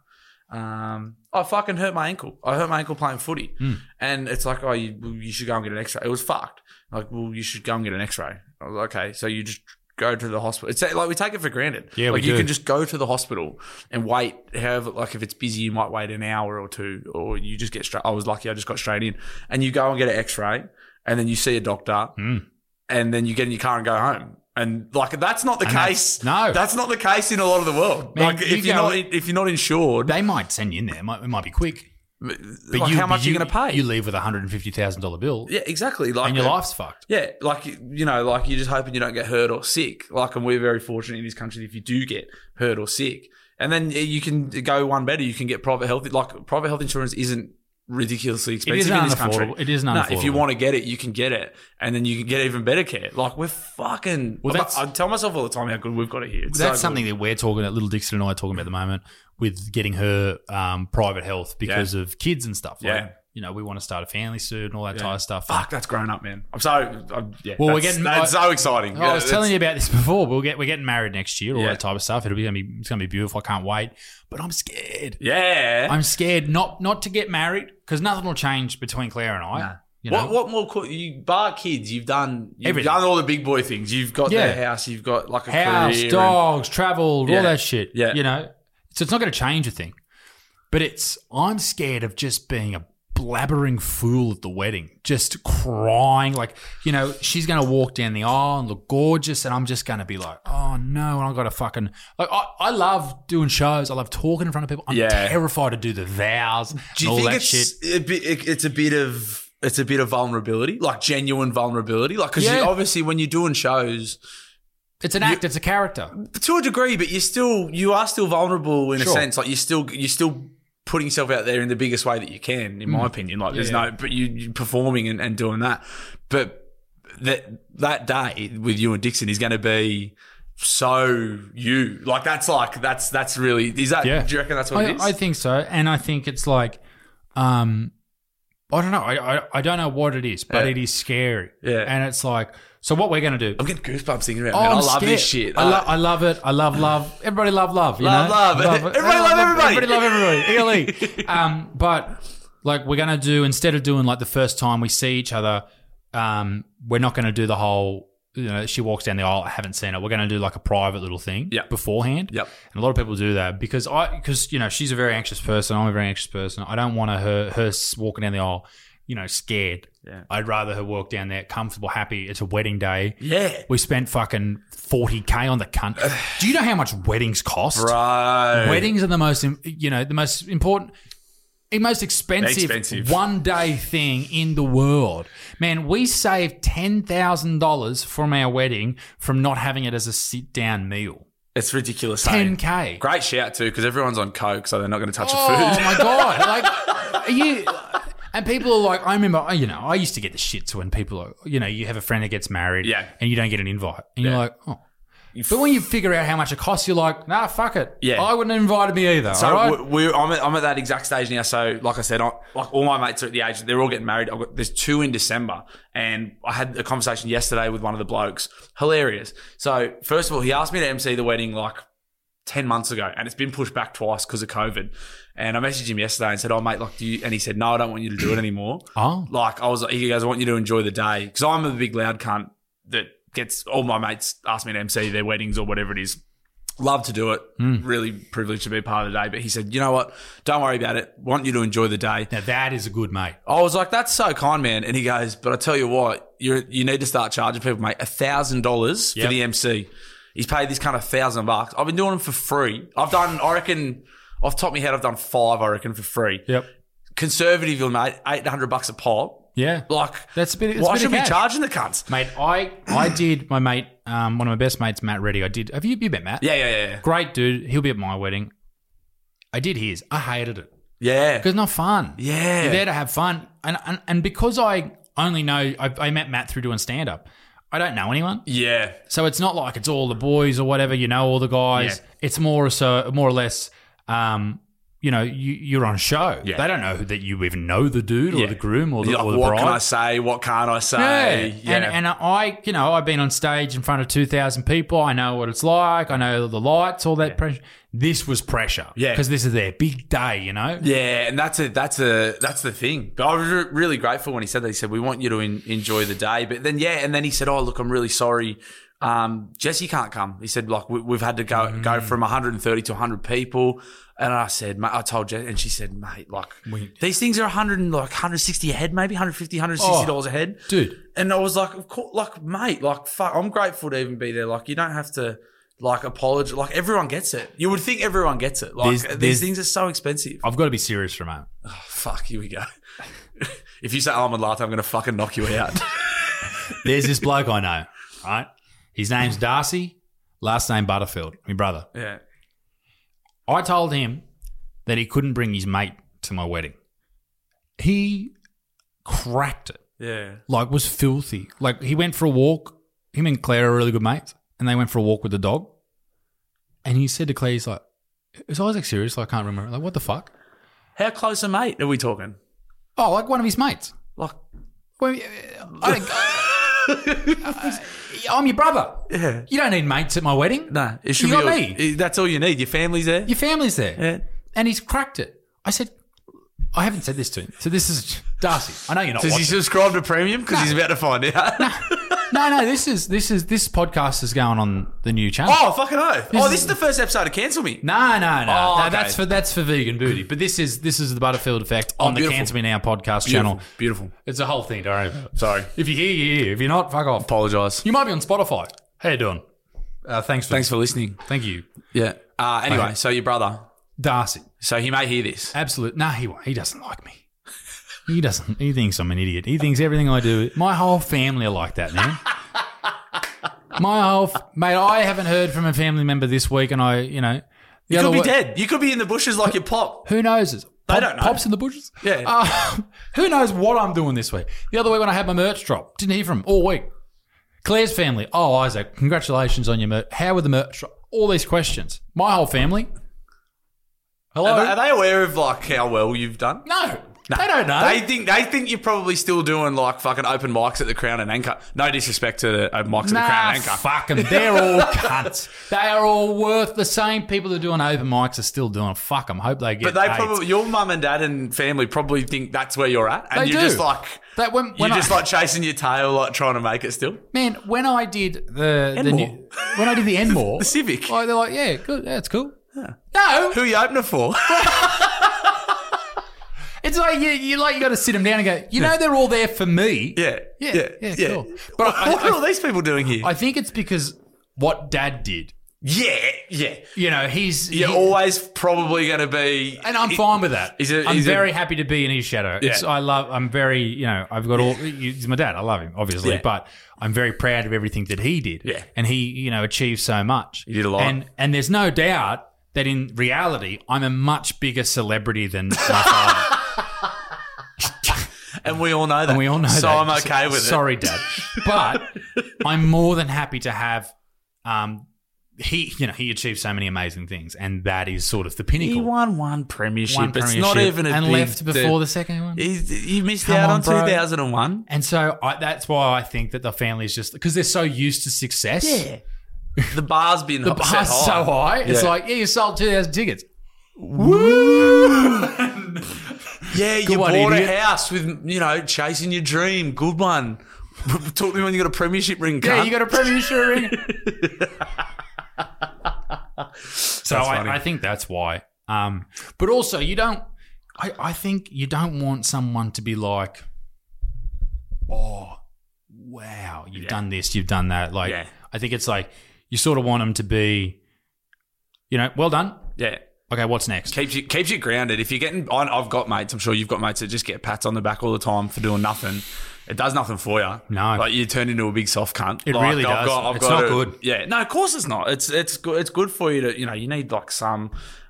Um, I fucking hurt my ankle. I hurt my ankle playing footy, Mm. and it's like, oh, you, well, you should go and get an X-ray. It was fucked. Like, well, you should go and get an X-ray. I was like, okay, so you just go to the hospital. It's like we take it for granted. Yeah, like we you do. can just go to the hospital and wait. However, like if it's busy, you might wait an hour or two, or you just get straight. I was lucky; I just got straight in, and you go and get an X-ray, and then you see a doctor, Mm. and then you get in your car and go home. And like that's not the And case. that's- no. that's not the case in a lot of the world. Man, like you if you're go- not if you're not insured, They might send you in there. It might, it might be quick. but But like you, how much but are you going to pay? You leave with a one hundred fifty thousand dollars bill, yeah, exactly. Like and your uh, life's fucked. Yeah, like you know, like you're just hoping you don't get hurt or sick. Like, and we're very fortunate in this country if you do get hurt or sick, and then you can go one better. You can get private health. Like private health insurance isn't ridiculously expensive is in this country. unaffordable. It is No, if you unaffordable. want to get it, you can get it, and then you can get even better care. Like we're fucking. Well, I- that's- I tell myself all the time how good we've got it here. It's That's so something good. that we're talking about. Little Dixon and I are talking about at the moment with getting her um, private health because of kids and stuff. Like, Yeah. you know, we want to start a family soon and all that type of stuff. Fuck, that's grown up, man. I'm so. I'm, yeah, Well, we're that's, getting- That's I- so exciting. I was telling you about this before. We'll get we're getting married next year, all Yeah. that type of stuff. It'll be gonna be it's gonna be beautiful. I can't wait. But I'm scared. Yeah. I'm scared not not to get married because nothing will change between Claire and I. Nah. You know? What what more cool? You bar kids. You've done. You've Everything. done all the big boy things. You've got Yeah. their house. You've got like a House, career. dogs, travelled, Yeah. all that shit. Yeah. You know? So it's not going to change a thing. But it's, I'm scared of just being a blabbering fool at the wedding, just crying. Like, you know, she's going to walk down the aisle and look gorgeous. And I'm just going to be like, oh no. And I've got to fucking, like, I, I love doing shows. I love talking in front of people. I'm Yeah. terrified to do the vows Do and you all think that it's shit. a bit? it- It's a bit of. It's a bit of vulnerability, like genuine vulnerability, like because Yeah. obviously when you're doing shows, It's an act. It's a character. to a degree, but you're still you are still vulnerable in Sure. a sense. Like you're still you're still putting yourself out there in the biggest way that you can, in my opinion. Like there's Yeah. no, but you you're performing and, and doing that. But that that day with you and Dixon is going to be so you. Like that's like that's that's really is that? Yeah. Do you reckon that's what I, it is? I think so. And I think it's like, um, I don't know. I, I, I don't know what it is, but Yeah. it is scary. Yeah. And it's like, so what we're going to do. I'm getting goosebumps thinking about it. Oh, Man. I I'm love this scared. shit. I, Uh, lo- I love it. I love love. Everybody love love. You Love know? love. Everybody love everybody. Everybody love everybody. E L E. um, but Like, we're going to do, instead of doing like the first time we see each other, um, we're not going to do the whole, you know, she walks down the aisle, I haven't seen her. We're going to do like a private little thing Yep. beforehand. Yep. And a lot of people do that because I, because, you know, she's a very anxious person. I'm a very anxious person. I don't want her, her walking down the aisle, you know, scared. Yeah. I'd rather her walk down there comfortable, happy. It's a wedding day. Yeah. We spent fucking forty K on the cunt. Do you know how much weddings cost? Right. Weddings are the most, you know, the most important, the most expensive, Expensive. one day thing in the world. Man, we saved ten thousand dollars from our wedding from not having it as a sit down meal. It's ridiculous. ten hey? K. Great shout too, because everyone's on coke, so they're not going to touch Oh the food. my God. Like, are you. And people are like, I remember, you know, I used to get the shits when people are, you know, you have a friend that gets married Yeah. and you don't get an invite. And Yeah. you're like, oh. But when you figure out how much it costs, you're like, nah, fuck it. Yeah. I wouldn't have invited me either. So all right? we- we're, I'm, at, I'm at that exact stage now. So, like I said, I, like all my mates are at the age, they're all getting married. I've got, there's two in December, and I had a conversation yesterday with one of the blokes. Hilarious. So, first of all, he asked me to M C the wedding like ten months ago, and it's been pushed back twice because of COVID. And I messaged him yesterday and said, "Oh, mate, like, do you?" And he said, "No, I don't want you to do it anymore." Oh. Like, I was like, he goes, "I want you to enjoy the day," because I'm a big loud cunt that gets all my mates ask me to M C their weddings or whatever it is. Love to do it. Really privileged to be a part of the day. But he said, "You know what? Don't worry about it. Want you to enjoy the day." Now, that is a good mate. I was like, "That's so kind, man." And he goes, "But I tell you what, you you need to start charging people, mate, a thousand dollars for Yep. the M C." He's paid this kind of thousand bucks. I've been doing them for free. I've done, I reckon, off the top of my head, I've done five, I reckon, for free. Yep. Conservative, mate, eight hundred bucks a pop. Yeah. Like, That's a bit, it's why a bit should of we cash. charging the cunts? Mate, I I did, my mate, um, one of my best mates, Matt Reddy, I did, have you, you met Matt? Yeah, yeah, yeah, yeah. Great dude. He'll be at my wedding. I did his. I hated it. Yeah. Because it's not fun. Yeah. You're there to have fun. And and, and because I only know, I, I met Matt through doing stand-up, I don't know anyone. Yeah. So it's not like it's all the boys or whatever, you know, all the guys. Yeah. It's more so, more or less, um, you know, you, you're on show. Yeah. They don't know that you even know the dude or Yeah. the groom or the, You're like, or the what bride. can I say? What can't I say? Yeah. And, and I, you know, I've been on stage in front of two thousand people. I know what it's like. I know the lights, all that pressure. This was pressure. Yeah. Because this is their big day, you know? Yeah, and that's a that's a that's the thing. But I was re- really grateful when he said that. He said, "We want you to en- enjoy the day." But then, yeah, and then he said, "Oh, look, I'm really sorry. Um, Jesse can't come." He said, "Like we, we've had to go go from one hundred thirty to one hundred people." And I said, "Mate," I told Jesse, and she said, "Mate, like these things are one hundred and, like one hundred sixty a head, maybe one hundred fifty, one hundred sixty dollars Oh, a head, dude." And I was like, "Of course, like, mate, like, fuck, I'm grateful to even be there. Like, you don't have to." Like, apologize. Like, everyone gets it. You would think everyone gets it. Like, There's- these there's- things are so expensive. I've got to be serious for a moment. Oh, fuck, here we go. If you say almond latte, I'm going to fucking knock you out. There's this bloke I know, right? His name's Darcy, last name Butterfield, my brother. Yeah. I told him that he couldn't bring his mate to my wedding. He cracked it. Yeah. Like, was filthy. Like, he went for a walk. Him and Claire are really good mates. And they went for a walk with the dog. And he said to Claire, he's like, is Isaac serious? Like, I can't remember. Like, what the fuck? How close a mate are we talking? Oh, like one of his mates. Like, Well, I think, uh, I'm your brother. yeah. You don't need mates at my wedding. Nah, it should You be. got all- me. it- that's all you need. Your family's there. Your family's there. Yeah. And he's cracked it. I said, I haven't said this to him. So this is Darcy. I know you're not Does he watching. subscribe to premium? Because he's about to find out. No, no, this is this is this podcast is going on the new channel. Oh, fucking oath. Oh, is- this is the first episode of Cancel Me. No, no, no. Oh, no okay. that's for that's for vegan booty. But this is this is the Butterfield effect on the beautiful. Cancel Me Now podcast Beautiful. channel. Beautiful. It's a whole thing, don't worry about it. Sorry. If you hear, you hear. If you're not, fuck off. Apologise. You might be on Spotify. How you doing? Uh, thanks for Thanks for listening. Thank you, Yeah. Uh, anyway, Okay. so your brother. Darcy. So he may hear this. Absolute. No, he won't. He doesn't like me. He doesn't. He thinks I'm an idiot. He thinks everything I do. My whole family are like that, man. My whole f- mate. I haven't heard from a family member this week, and I, you know, the You other could be wa- dead. You could be in the bushes like your pop. Who knows? They Pop, don't know. Pops in the bushes. Yeah. Uh, who knows what I'm doing this week? The other week when I had my merch drop, didn't hear from him all week. Claire's family. Oh, Isaac, congratulations on your merch. How were the merch drop? All these questions. My whole family. Hello. Are they, are they aware of like how well you've done? No. Nah, They don't know. They think they think you're probably still doing like fucking open mics at the Crown and Anchor. No disrespect to the open mics at the Crown Nah, and Anchor. fuck them. They're all cunts. They are all worth the same. People that are doing open mics are still doing it. Fuck them. Hope they get But they AIDS. probably, your mum and dad and family probably think that's where you're at, and They you're do. just like That when, when you're I, just like chasing your tail, like trying to make it still. man, when I did the, the Enmore. new, when I did the Enmore, The Civic. like, they're like, yeah, good, yeah, it's cool. No, Who are you opening for? it's like you, you like you got to sit them down and go. You know, they're all there for me. yeah, yeah, yeah, cool. But I, what I, are all these people doing here? I think it's because what Dad did. yeah, yeah. You know, he's You're he- always probably going to be, and I'm fine with that. He's a- I'm he's a- very happy to be in his shadow. It's, Yeah. I love. I'm very. You know, I've got all. He's my dad. I love him, obviously, Yeah. but I'm very proud of everything that he did. Yeah. and he, you know, achieved so much. He did a lot. And and there's no doubt that in reality, I'm a much bigger celebrity than my father. and we all know that. And we all know so that. I'm okay with Sorry, Dad. But I'm more than happy to have. Um, he, you know, he achieved so many amazing things, and that is sort of the it. pinnacle. He won one premiership. One It's premiership not even a and big, left before the second one. He's, you missed Come out on, on, bro. two thousand one. And so I, that's why I think that the family is just because they're so used to success. Yeah. The bar's been The bar's so high. It's Yeah. like, yeah, you sold two thousand tickets. Yeah, you Good one, bought idiot. a house with, you know, chasing your dream. Good one. Talk to me when you got a premiership ring, cunt. Yeah, you got a premiership ring. So That's funny. I, I think that's why. Um, but also, you don't. I, I think you don't want someone to be like, oh, wow, you've Yeah. done this, you've done that. Like, Yeah. I think it's like you sort of want them to be, you know, well done. Yeah. Okay, what's next? Keeps you keeps you grounded. If you're getting, I- I've got mates. I'm sure you've got mates that just get pats on the back all the time for doing nothing. It does nothing for you. No. like you turn into a big soft cunt. It Like, really I've does. Got, I've It's got not to- good. Yeah, no, of course it's not. It's it's good. It's good for you to, you know, you need like some,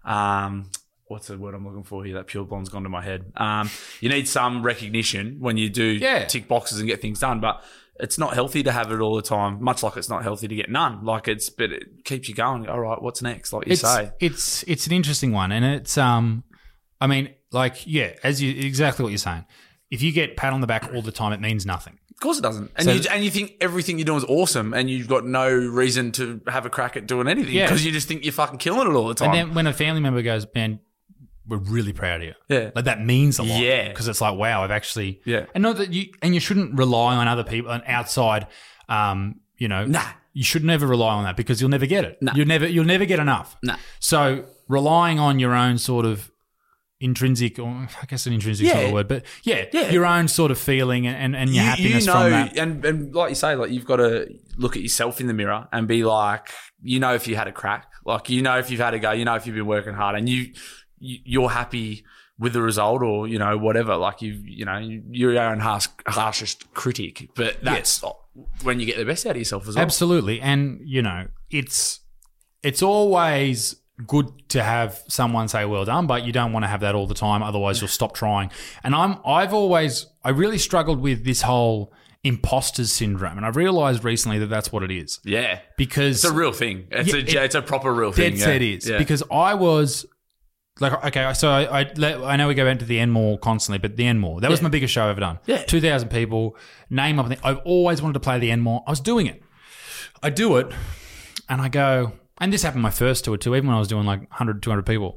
um, what's the word I'm looking for here? That pure blonde's gone to my head. Um, you need some recognition when you do Yeah. tick boxes and get things done, but. It's not healthy to have it all the time, much like it's not healthy to get none. Like it's, but it keeps you going. All right, what's next? Like you it's, say. It's it's an interesting one, and it's um, I mean, like yeah, as you exactly what you're saying. If you get pat on the back all the time, it means nothing. Of course it doesn't. And So- you and you think everything you're doing is awesome and you've got no reason to have a crack at doing anything Yeah. because you just think you're fucking killing it all the time. And then when a family member goes, man, we're really proud of you. Yeah. Like that means a lot. Yeah. Because it's like, wow, I've actually. Yeah. And not that you, and you shouldn't rely on other people, on outside, um, you know. Nah. You should never rely on that because you'll never get it. Nah. You'll never, you'll never get enough. Nah. So relying on your own sort of intrinsic, or I guess an intrinsic sort Yeah. of word, but yeah, Yeah. your own sort of feeling and, and your you, happiness you know, from that. and, and like you say, like you've got to look at yourself in the mirror and be like, you know, if you had a crack, like you know, if you've had a go, you know, if you've been working hard, and you, you you're happy with the result, or you know, whatever. Like you, you know, you're your own harsh, harshest critic, but that's when you get the best out of yourself as well. Absolutely. And, you know, it's it's always good to have someone say well done, but you don't want to have that all the time, otherwise you'll stop trying. And I'm I've always I really struggled with this whole imposter syndrome, and I've realized recently that that's what it is. Yeah, Because it's a real thing. It's Yeah, a it- it's a proper real thing. dead yeah. set is. Yeah. Because I was like, okay, so I I, let, I know we go into the Enmore constantly, but the Enmore, that was Yeah. my biggest show I've ever done. Yeah. two thousand people, name up. I've always wanted to play the Enmore. I was doing it. I do it, and I go, and this happened my first tour too, even when I was doing like one hundred, two hundred people.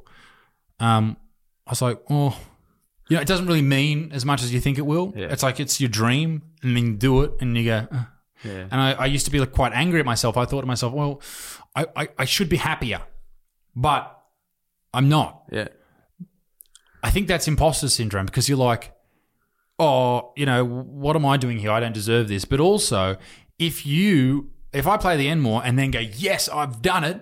Um, I was like, oh, you know, it doesn't really mean as much as you think it will. Yeah. It's like it's your dream, and then you do it, and you go, uh. Yeah. And I, I used to be like quite angry at myself. I thought to myself, well, I, I, I should be happier, but I'm not. Yeah. I think that's imposter syndrome because you're like, oh, you know, what am I doing here? I don't deserve this. But also, if you, if I play the Enmore and then go, yes, I've done it.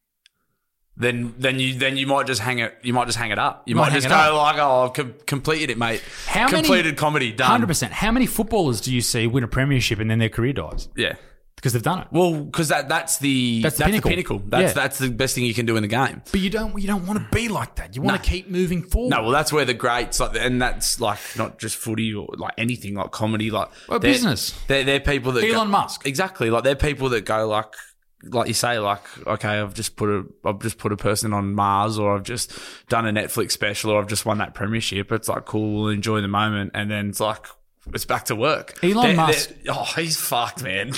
Then, then you, then you might just hang it. You might just hang it up. You Might might, hang just it go up. like, "Oh, I've com- completed it, mate. How many- completed comedy done." one hundred percent. How many footballers do you see win a premiership and then their career dies? Yeah. Because they've done it. Well, because that that's the That's that's, the the pinnacle. pinnacle. That's Yeah. that's the best thing you can do in the game. But you don't you don't want to be like that. You want No. to keep moving forward. No, well, that's where the greats like, and that's like not just footy or like anything like comedy, like Or they're- business. They're they're people that Elon go, Musk. exactly like they're people that go like like you say, like, okay, I've just put a, I've just put a person on Mars, or I've just done a Netflix special, or I've just won that premiership. It's like, cool, we'll enjoy the moment. And then it's like, it's back to work. Elon They're- Musk. they're- oh, he's fucked, man.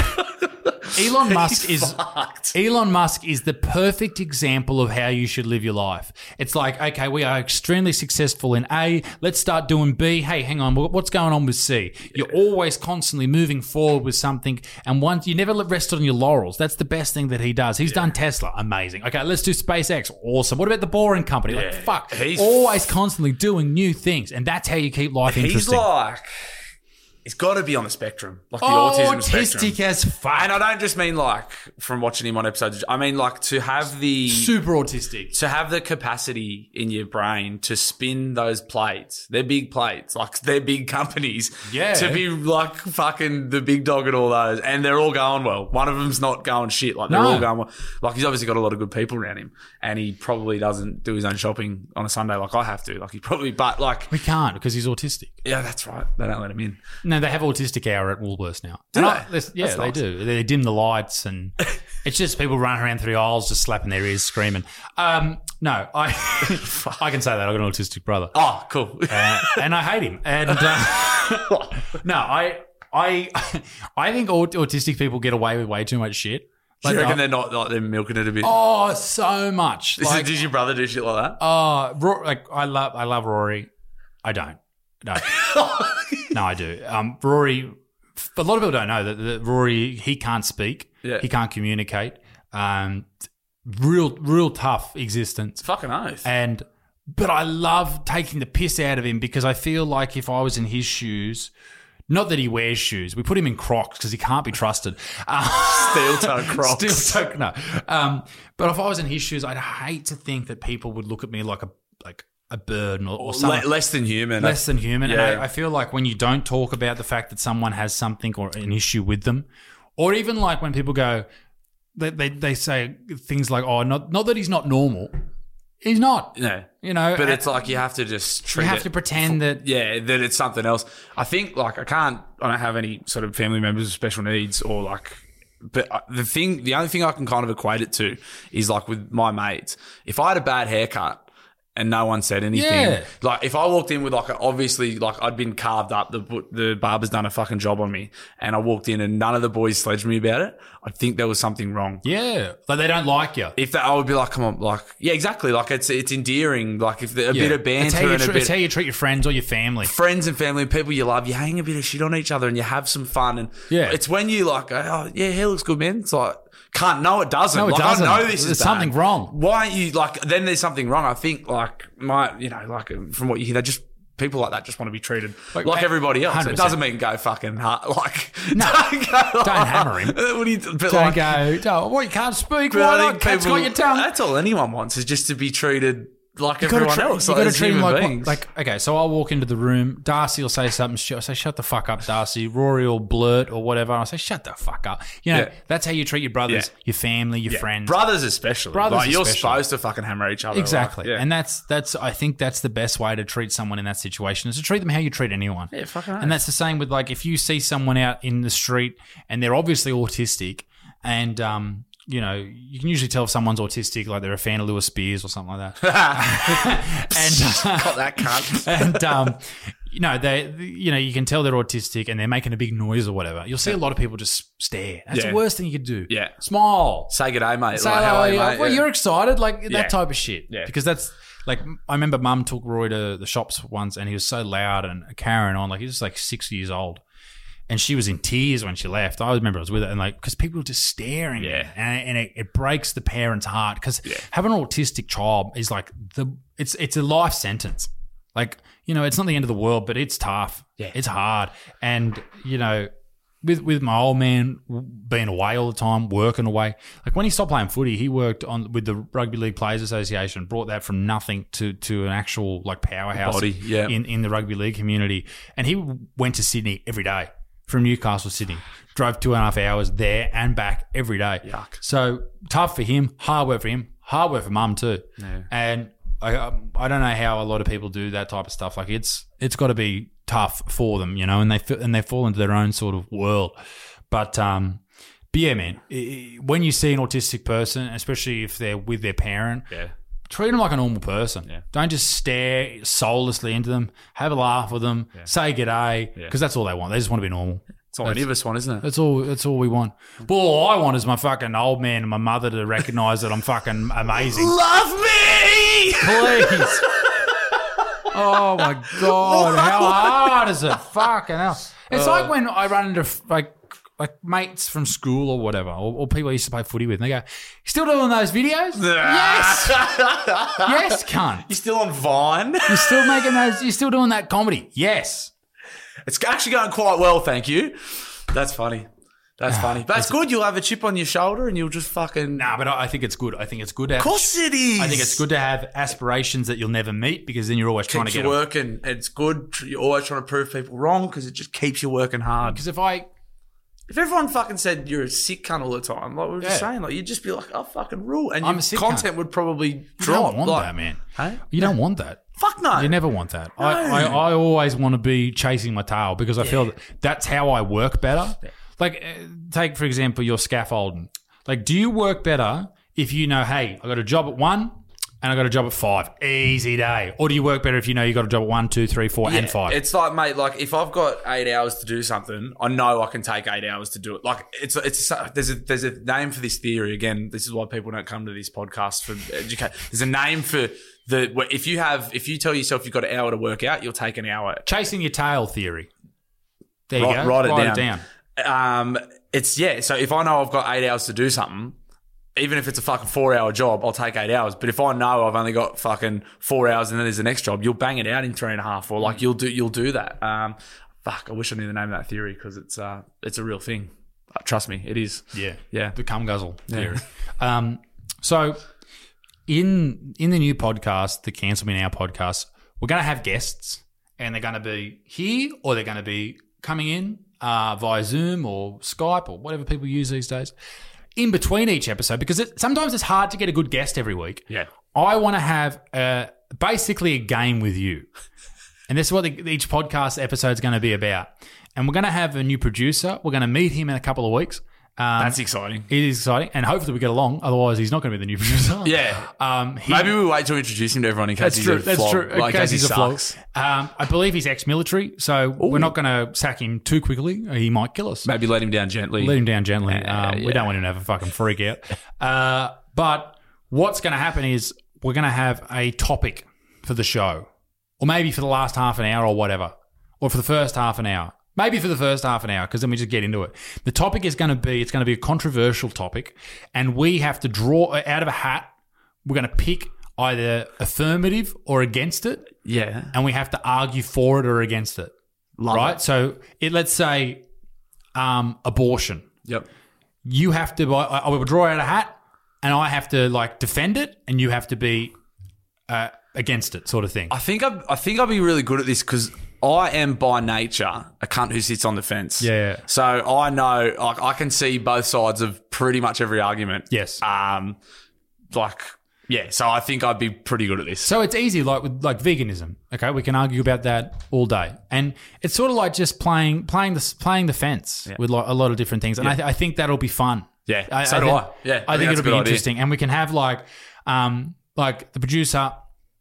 Elon Musk He's is fucked. Elon Musk is the perfect example of how you should live your life. It's like, okay, we are extremely successful in A. Let's start doing B. Hey, hang on, what's going on with C? You're always constantly moving forward with something, and once you never rest on your laurels. That's the best thing that he does. He's done Tesla, amazing. Okay, let's do SpaceX, awesome. What about the Boring Company? Like, Yeah, fuck, he's- always constantly doing new things, and that's how you keep life He's interesting. like, he's got to be on the spectrum, like the oh, autism spectrum. autistic as fuck. And I don't just mean like from watching him on episodes. I mean like to have the Super autistic. to have the capacity in your brain to spin those plates. They're big plates, like they're big companies. Yeah. To be like fucking the big dog at all those, and they're all going well. One of them's not going shit. Like they're No. all going well. Like he's obviously got a lot of good people around him, and he probably doesn't do his own shopping on a Sunday like I have to. Like he probably, but like We can't because he's autistic. yeah, that's right. They don't let him in. No, they have autistic hour at Woolworths now. Do And they? I- listen, yeah, That's they nice. do. They dim the lights, and it's just people running around through the aisles, just slapping their ears, screaming. Um, no, I I can say that I've got an autistic brother, Oh, cool. uh, and I hate him. And uh, no, I I I think aut- autistic people get away with way too much shit. Do you Like, reckon uh, they're not like they're milking it a bit? oh, so much. This Like, is, did your brother do shit like that? oh, Ro- like I love I love Rory. I don't. No. No, I do. Um, Rory, a lot of people don't know that, that Rory, he can't speak. Yeah. He can't communicate. Um, real, real tough existence. Fucking oath. And, but I love taking the piss out of him because I feel like if I was in his shoes, not that he wears shoes, we put him in Crocs because he can't be trusted. Uh, Steel toe Crocs. Steel toe, no. Um, but if I was in his shoes, I'd hate to think that people would look at me like a, like, a burden or, or something. Le- less than human. Less than human. Yeah. And I, I feel like when you don't talk about the fact that someone has something or an issue with them, or even like when people go, they they, they say things like, "Oh, not not that he's not normal, he's not." No. You know, But and it's like you have to just treat you have it- to pretend that. Yeah, that it's something else. I think like I can't. I don't have any sort of family members with special needs or like. But uh, the thing, the only thing I can kind of equate it to is like with my mates. If I had a bad haircut and no one said anything, Yeah. like if I walked in with like a, obviously like I'd been carved up, the the barber's done a fucking job on me, and I walked in and none of the boys sledged me about it, I think there was something wrong. Yeah, like they don't like you. If that, I would be like, come on, like, yeah, exactly. Like it's it's endearing. Like if the, a bit of It's how, banter you and a tr- bit it's how you treat your friends or your family. friends and family and people you love, you hang a bit of shit on each other and you have some fun. And Yeah. it's when you like, oh yeah, hair looks good, man. It's like, can't, no, it doesn't. No, it like, doesn't. I know this There's is bad. something wrong. Why aren't you like, then there's something wrong. I think like my, you know, like from what you hear, they just, people like that just want to be treated like, Like, everybody else. one hundred It percent. doesn't mean go fucking hard. Like, No, don't, go, don't hammer him. What do you, but Don't like, go, oh, well, you can't speak. but Why I not? think Cat's people- got your tongue. That's all anyone wants is just to be treated like You gotta everyone treat- else. You like, got to as treat him human like, beings. like, okay, so I'll walk into the room. Darcy will say something. I'll say, shut the fuck up, Darcy. Rory will blurt or whatever. I'll say, shut the fuck up. You know, Yeah. that's how you treat your brothers, Yeah. your family, your Yeah. friends. brothers especially. Brothers like, you're especially. supposed to fucking hammer each other. Exactly. Like, yeah. And that's, that's, I think that's the best way to treat someone in that situation is to treat them how you treat anyone. Yeah, fucking right. And that's the same with like, if you see someone out in the street and they're obviously autistic and, um, you know, you can usually tell if someone's autistic, like they're a fan of Lewis Spears or something like that. and, got that cunt. and um, you know, they, you know, you can tell they're autistic and they're making a big noise or whatever. You'll see a lot of people just stare. That's Yeah. the worst thing you could do. Yeah. Smile. Say good day, mate. Say, like, how oh, are you, yeah, mate? well, Yeah. you're excited, like Yeah. that type of shit. Yeah. Because that's like, I remember Mum took Roy to the shops once, and he was so loud and carrying on, like he was like six years old, and she was in tears when she left. I remember I was with her, and like because people were just staring, Yeah. and, and it, it breaks the parent's heart because Yeah. having an autistic child is like the it's it's a life sentence. Like, you know, it's not the end of the world, but it's tough. Yeah. It's hard, and you know. With with my old man being away all the time, working away, like when he stopped playing footy, he worked on with the Rugby League Players Association, brought that from nothing to to an actual like powerhouse Body, yeah. in in the rugby league community. And he went to Sydney every day from Newcastle, Sydney, drove two and a half hours there and back every day. Yuck. So tough for him, hard work for him, hard work for Mum too. Yeah. And I I don't know how a lot of people do that type of stuff. Like it's it's got to be tough for them, you know, and they and they fall into their own sort of world. But um, but But yeah, man, i- i- when you see an autistic person, especially if they're with their parent, Yeah. treat them like a normal person. Yeah. Don't just stare soullessly into them. Have a laugh with them. Say g'day, because Yeah. that's all they want. They just want to be normal. It's all any of us want, isn't it? That's all. That's all we want. But all I want is my fucking old man and my mother to recognise that I'm fucking amazing. Love me! Please. Oh my god, how hard is it? Fucking hell. It's Uh. like when I run into like like mates from school or whatever, or, or people I used to play footy with, and they go, "You still doing those videos?" Yes, yes, cunt. You're still on Vine? You're still making those. You're still doing that comedy. Yes. It's actually going quite well, thank you. That's funny. That's funny. But it's good. You'll have a chip on your shoulder and you'll just fucking... Nah, but I I think it's good. I think it's good to have... Of course it is. I think it's good to have aspirations that you'll never meet because then you're always trying to Keeps get you them. working. It's good. You're always trying to prove people wrong because it just keeps you working hard. Because if I... If everyone fucking said you're a sick cunt all the time, like we were just Yeah. saying, like you'd just be like, "Oh, fucking rule," and I'm your a sick content cunt. would probably You drop. don't want like, that, man. Hey? You don't want that. Fuck no. You never want that. I, No. I, I always want to be chasing my tail because I feel that that's how I work better. Like, uh, take, for example, your scaffolding. Like, do you work better if you know, hey, I got a job at one and I got a job at five? Easy day. Or do you work better if you know you got a job at one, two, three, four, Yeah, and five? It's like, mate, like if I've got eight hours to do something, I know I can take eight hours to do it. Like it's it's there's a there's a name for this theory. Again, this is why people don't come to this podcast for educate. There's a name for the if you have if you tell yourself you've got an hour to work out, you'll take an hour. Chasing your tail theory. There you Write, go. write it Write down. it down. Um, it's yeah. So if I know I've got eight hours to do something, even if it's a fucking four hour job, I'll take eight hours. But if I know I've only got fucking four hours and then there's the next job, you'll bang it out in three and a half, or like you'll do you'll do that. Um, fuck, I wish I knew the name of that theory because it's uh it's a real thing. Uh, trust me, it is. Yeah. Yeah. The cum guzzle theory. Um, so in in the new podcast, the Cancel Me Now podcast, we're going to have guests and they're going to be here or they're going to be coming in uh, via Zoom or Skype or whatever people use these days in between each episode because it, sometimes it's hard to get a good guest every week. Yeah. I want to have uh, basically a game with you. And this is what the, each podcast episode is going to be about. And we're going to have a new producer. We're going to meet him in a couple of weeks. Um, That's exciting. It is exciting. And hopefully we get along. Otherwise, he's not going to be the new producer. Yeah. Um, he- Maybe we wait to introduce him to everyone in case That's he's true. a That's flog. true. Like, in in case case he's he a flog. sucks. Um, I believe he's ex-military, so we're not going to sack him too quickly. He might kill us. Maybe let him down gently. Let him down gently. Yeah, um, We yeah. don't want him to have a fucking freak out. Uh, but what's going to happen is we're going to have a topic for the show, or maybe for the last half an hour or whatever, or for the first half an hour. Maybe for the first half an hour, because then we just get into it. The topic is going to be, it's going to be a controversial topic, and we have to draw out of a hat. We're going to pick either affirmative or against it, Yeah. and we have to argue for it or against it. Love right? it. So it, let's say um, abortion. Yep. You have to, I, I will draw out a hat, and I have to like defend it, and you have to be uh, against it, sort of thing. I think I, I think I'll be really good at this because I am by nature a cunt who sits on the fence. Yeah. So I know, like, I can see both sides of pretty much every argument. Yes. Um, like, yeah. So I think I'd be pretty good at this. So it's easy, like with like veganism. Okay, we can argue about that all day, and it's sort of like just playing playing the playing the fence Yeah. with like a lot of different things. And I, th- I think that'll be fun. Yeah, I, so I do think, I. Yeah, I I, think think, that's a it'll be good idea. interesting, and we can have like, um, like the producer.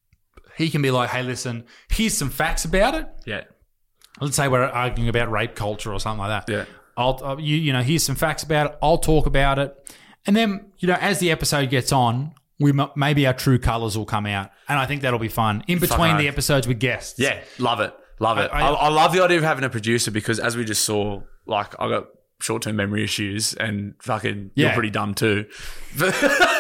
He can be like, "Hey, listen, here's some facts about it." Yeah. Let's say we're arguing about rape culture or something like that. Yeah. I'll uh, you you know here's some facts about it. I'll talk about it, and then you know as the episode gets on, we m- maybe our true colours will come out, and I think that'll be fun in between Fucking the oath. episodes with guests. Yeah. Love it. Love it. I- I, I- I, love the idea of having a producer because as we just saw, like, I got short-term memory issues and fucking you're Yeah. pretty dumb too. But,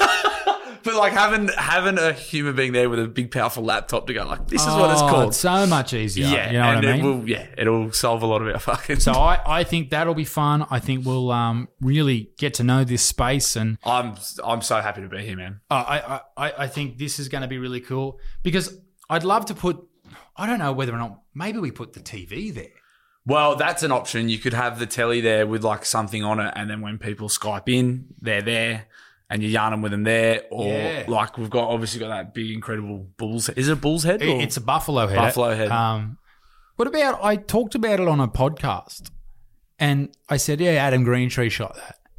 but like having having a human being there with a big powerful laptop to go like, this is what it's Oh, called. It's so much easier. Yeah, you know and what I it mean. will, yeah, it'll solve a lot of our fucking. So I, I think that'll be fun. I think we'll um really get to know this space, and I'm I'm so happy to be here, man. uh, I, I I think this is going to be really cool because I'd love to put. I don't know whether or not maybe we put the T V there. Well, that's an option. You could have the telly there with like something on it, and then when people Skype in, they're there, and you're yarning with them there. Or Yeah. like we've got obviously got that big incredible bull's head. Is it a bull's head? It- or- It's a buffalo head. Buffalo head. Um, what about I talked about it on a podcast, and I said, yeah, Adam Greentree shot that,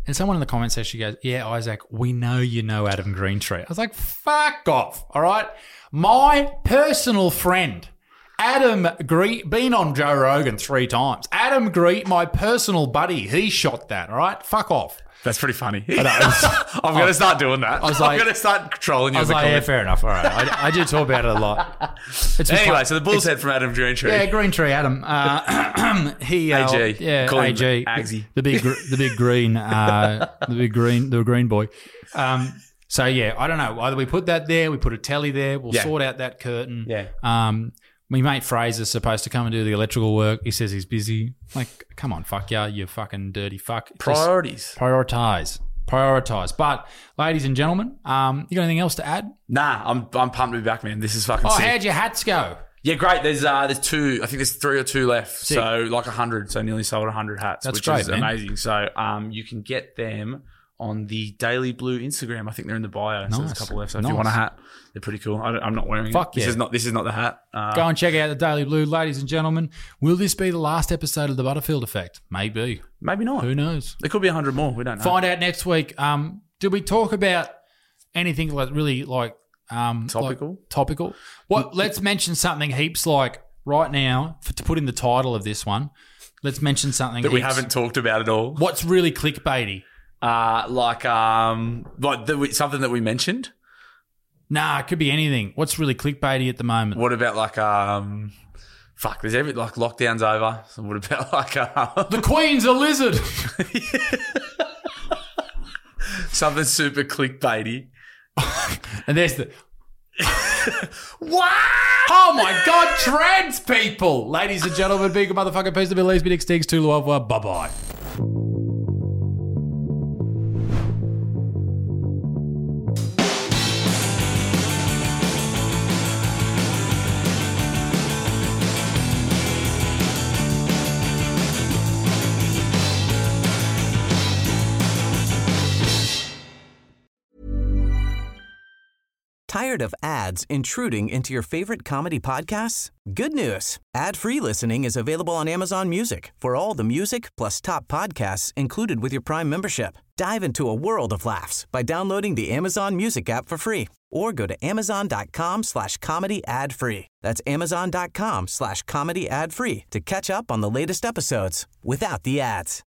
And someone in the comment section goes, yeah, Isaac, we know you know Adam Greentree. I was like, fuck off, all right? My personal friend, Adam Green, been on Joe Rogan three times. Adam Green, my personal buddy, he shot that, all right? Fuck off. That's pretty funny. I know, was, I'm going to start doing that. I was like, I'm going to start trolling you. I was in the like, yeah, comments. fair enough. All right. I, I do talk about it a lot. It's Anyway, fun. so the bull's It's- head from Adam Greentree. Yeah, Greentree Adam. Uh, he uh, A G. Yeah, Call him A G. Agsy. The big, gr- the big green, uh, the big green, the green boy. Um, so yeah, I don't know. Either we put that there, we put a telly there. We'll Yeah. sort out that curtain. Yeah. Um, my mate Fraser's supposed to come and do the electrical work. He says he's busy. Like, come on, fuck yeah, you fucking dirty fuck. Just Priorities. Prioritize. Prioritize. But, ladies and gentlemen, um, you got anything else to add? Nah, I'm I'm pumped to be back, man. This is fucking Oh, sick. how'd your hats go? Yeah, great. There's uh, there's two. I think there's three or two left. Sick. So like a hundred. So nearly sold a hundred hats, That's which great, is man. amazing. So um, you can get them on the Daily Blue Instagram. I think they're in the bio. So there's a Nice. couple left. So if you Nice. want a hat, they're pretty cool. I don't, I'm not wearing Fuck it. This yeah. is not. This is not the hat. Uh, Go and check out the Daily Blue, ladies and gentlemen. Will this be the last episode of the Butterfield Effect? Maybe. maybe not. Who knows? There could be a hundred more. We don't know. Find out next week. Um, did we talk about anything like really like um Topical? like topical? What? Let's mention something heaps like right now for, to put in the title of this one. Let's mention something that we heaps- haven't talked about at all. What's really clickbaity? Uh, like um, like the, something that we mentioned. Nah, it could be anything. What's really clickbaity at the moment? What about like um, fuck? There's every like lockdown's over. So what about like uh, The Queen's a lizard. something super clickbaity? And there's the What? oh my god, trans people, ladies and gentlemen, big motherfucking piece of Middle East, big sticks, two love, bye bye. Tired of ads intruding into your favorite comedy podcasts? Good news. Ad-free listening is available on Amazon Music for all the music plus top podcasts included with your Prime membership. Dive into a world of laughs by downloading the Amazon Music app for free or go to amazon.com slash comedy ad free. That's amazon.com slash comedy ad free to catch up on the latest episodes without the ads.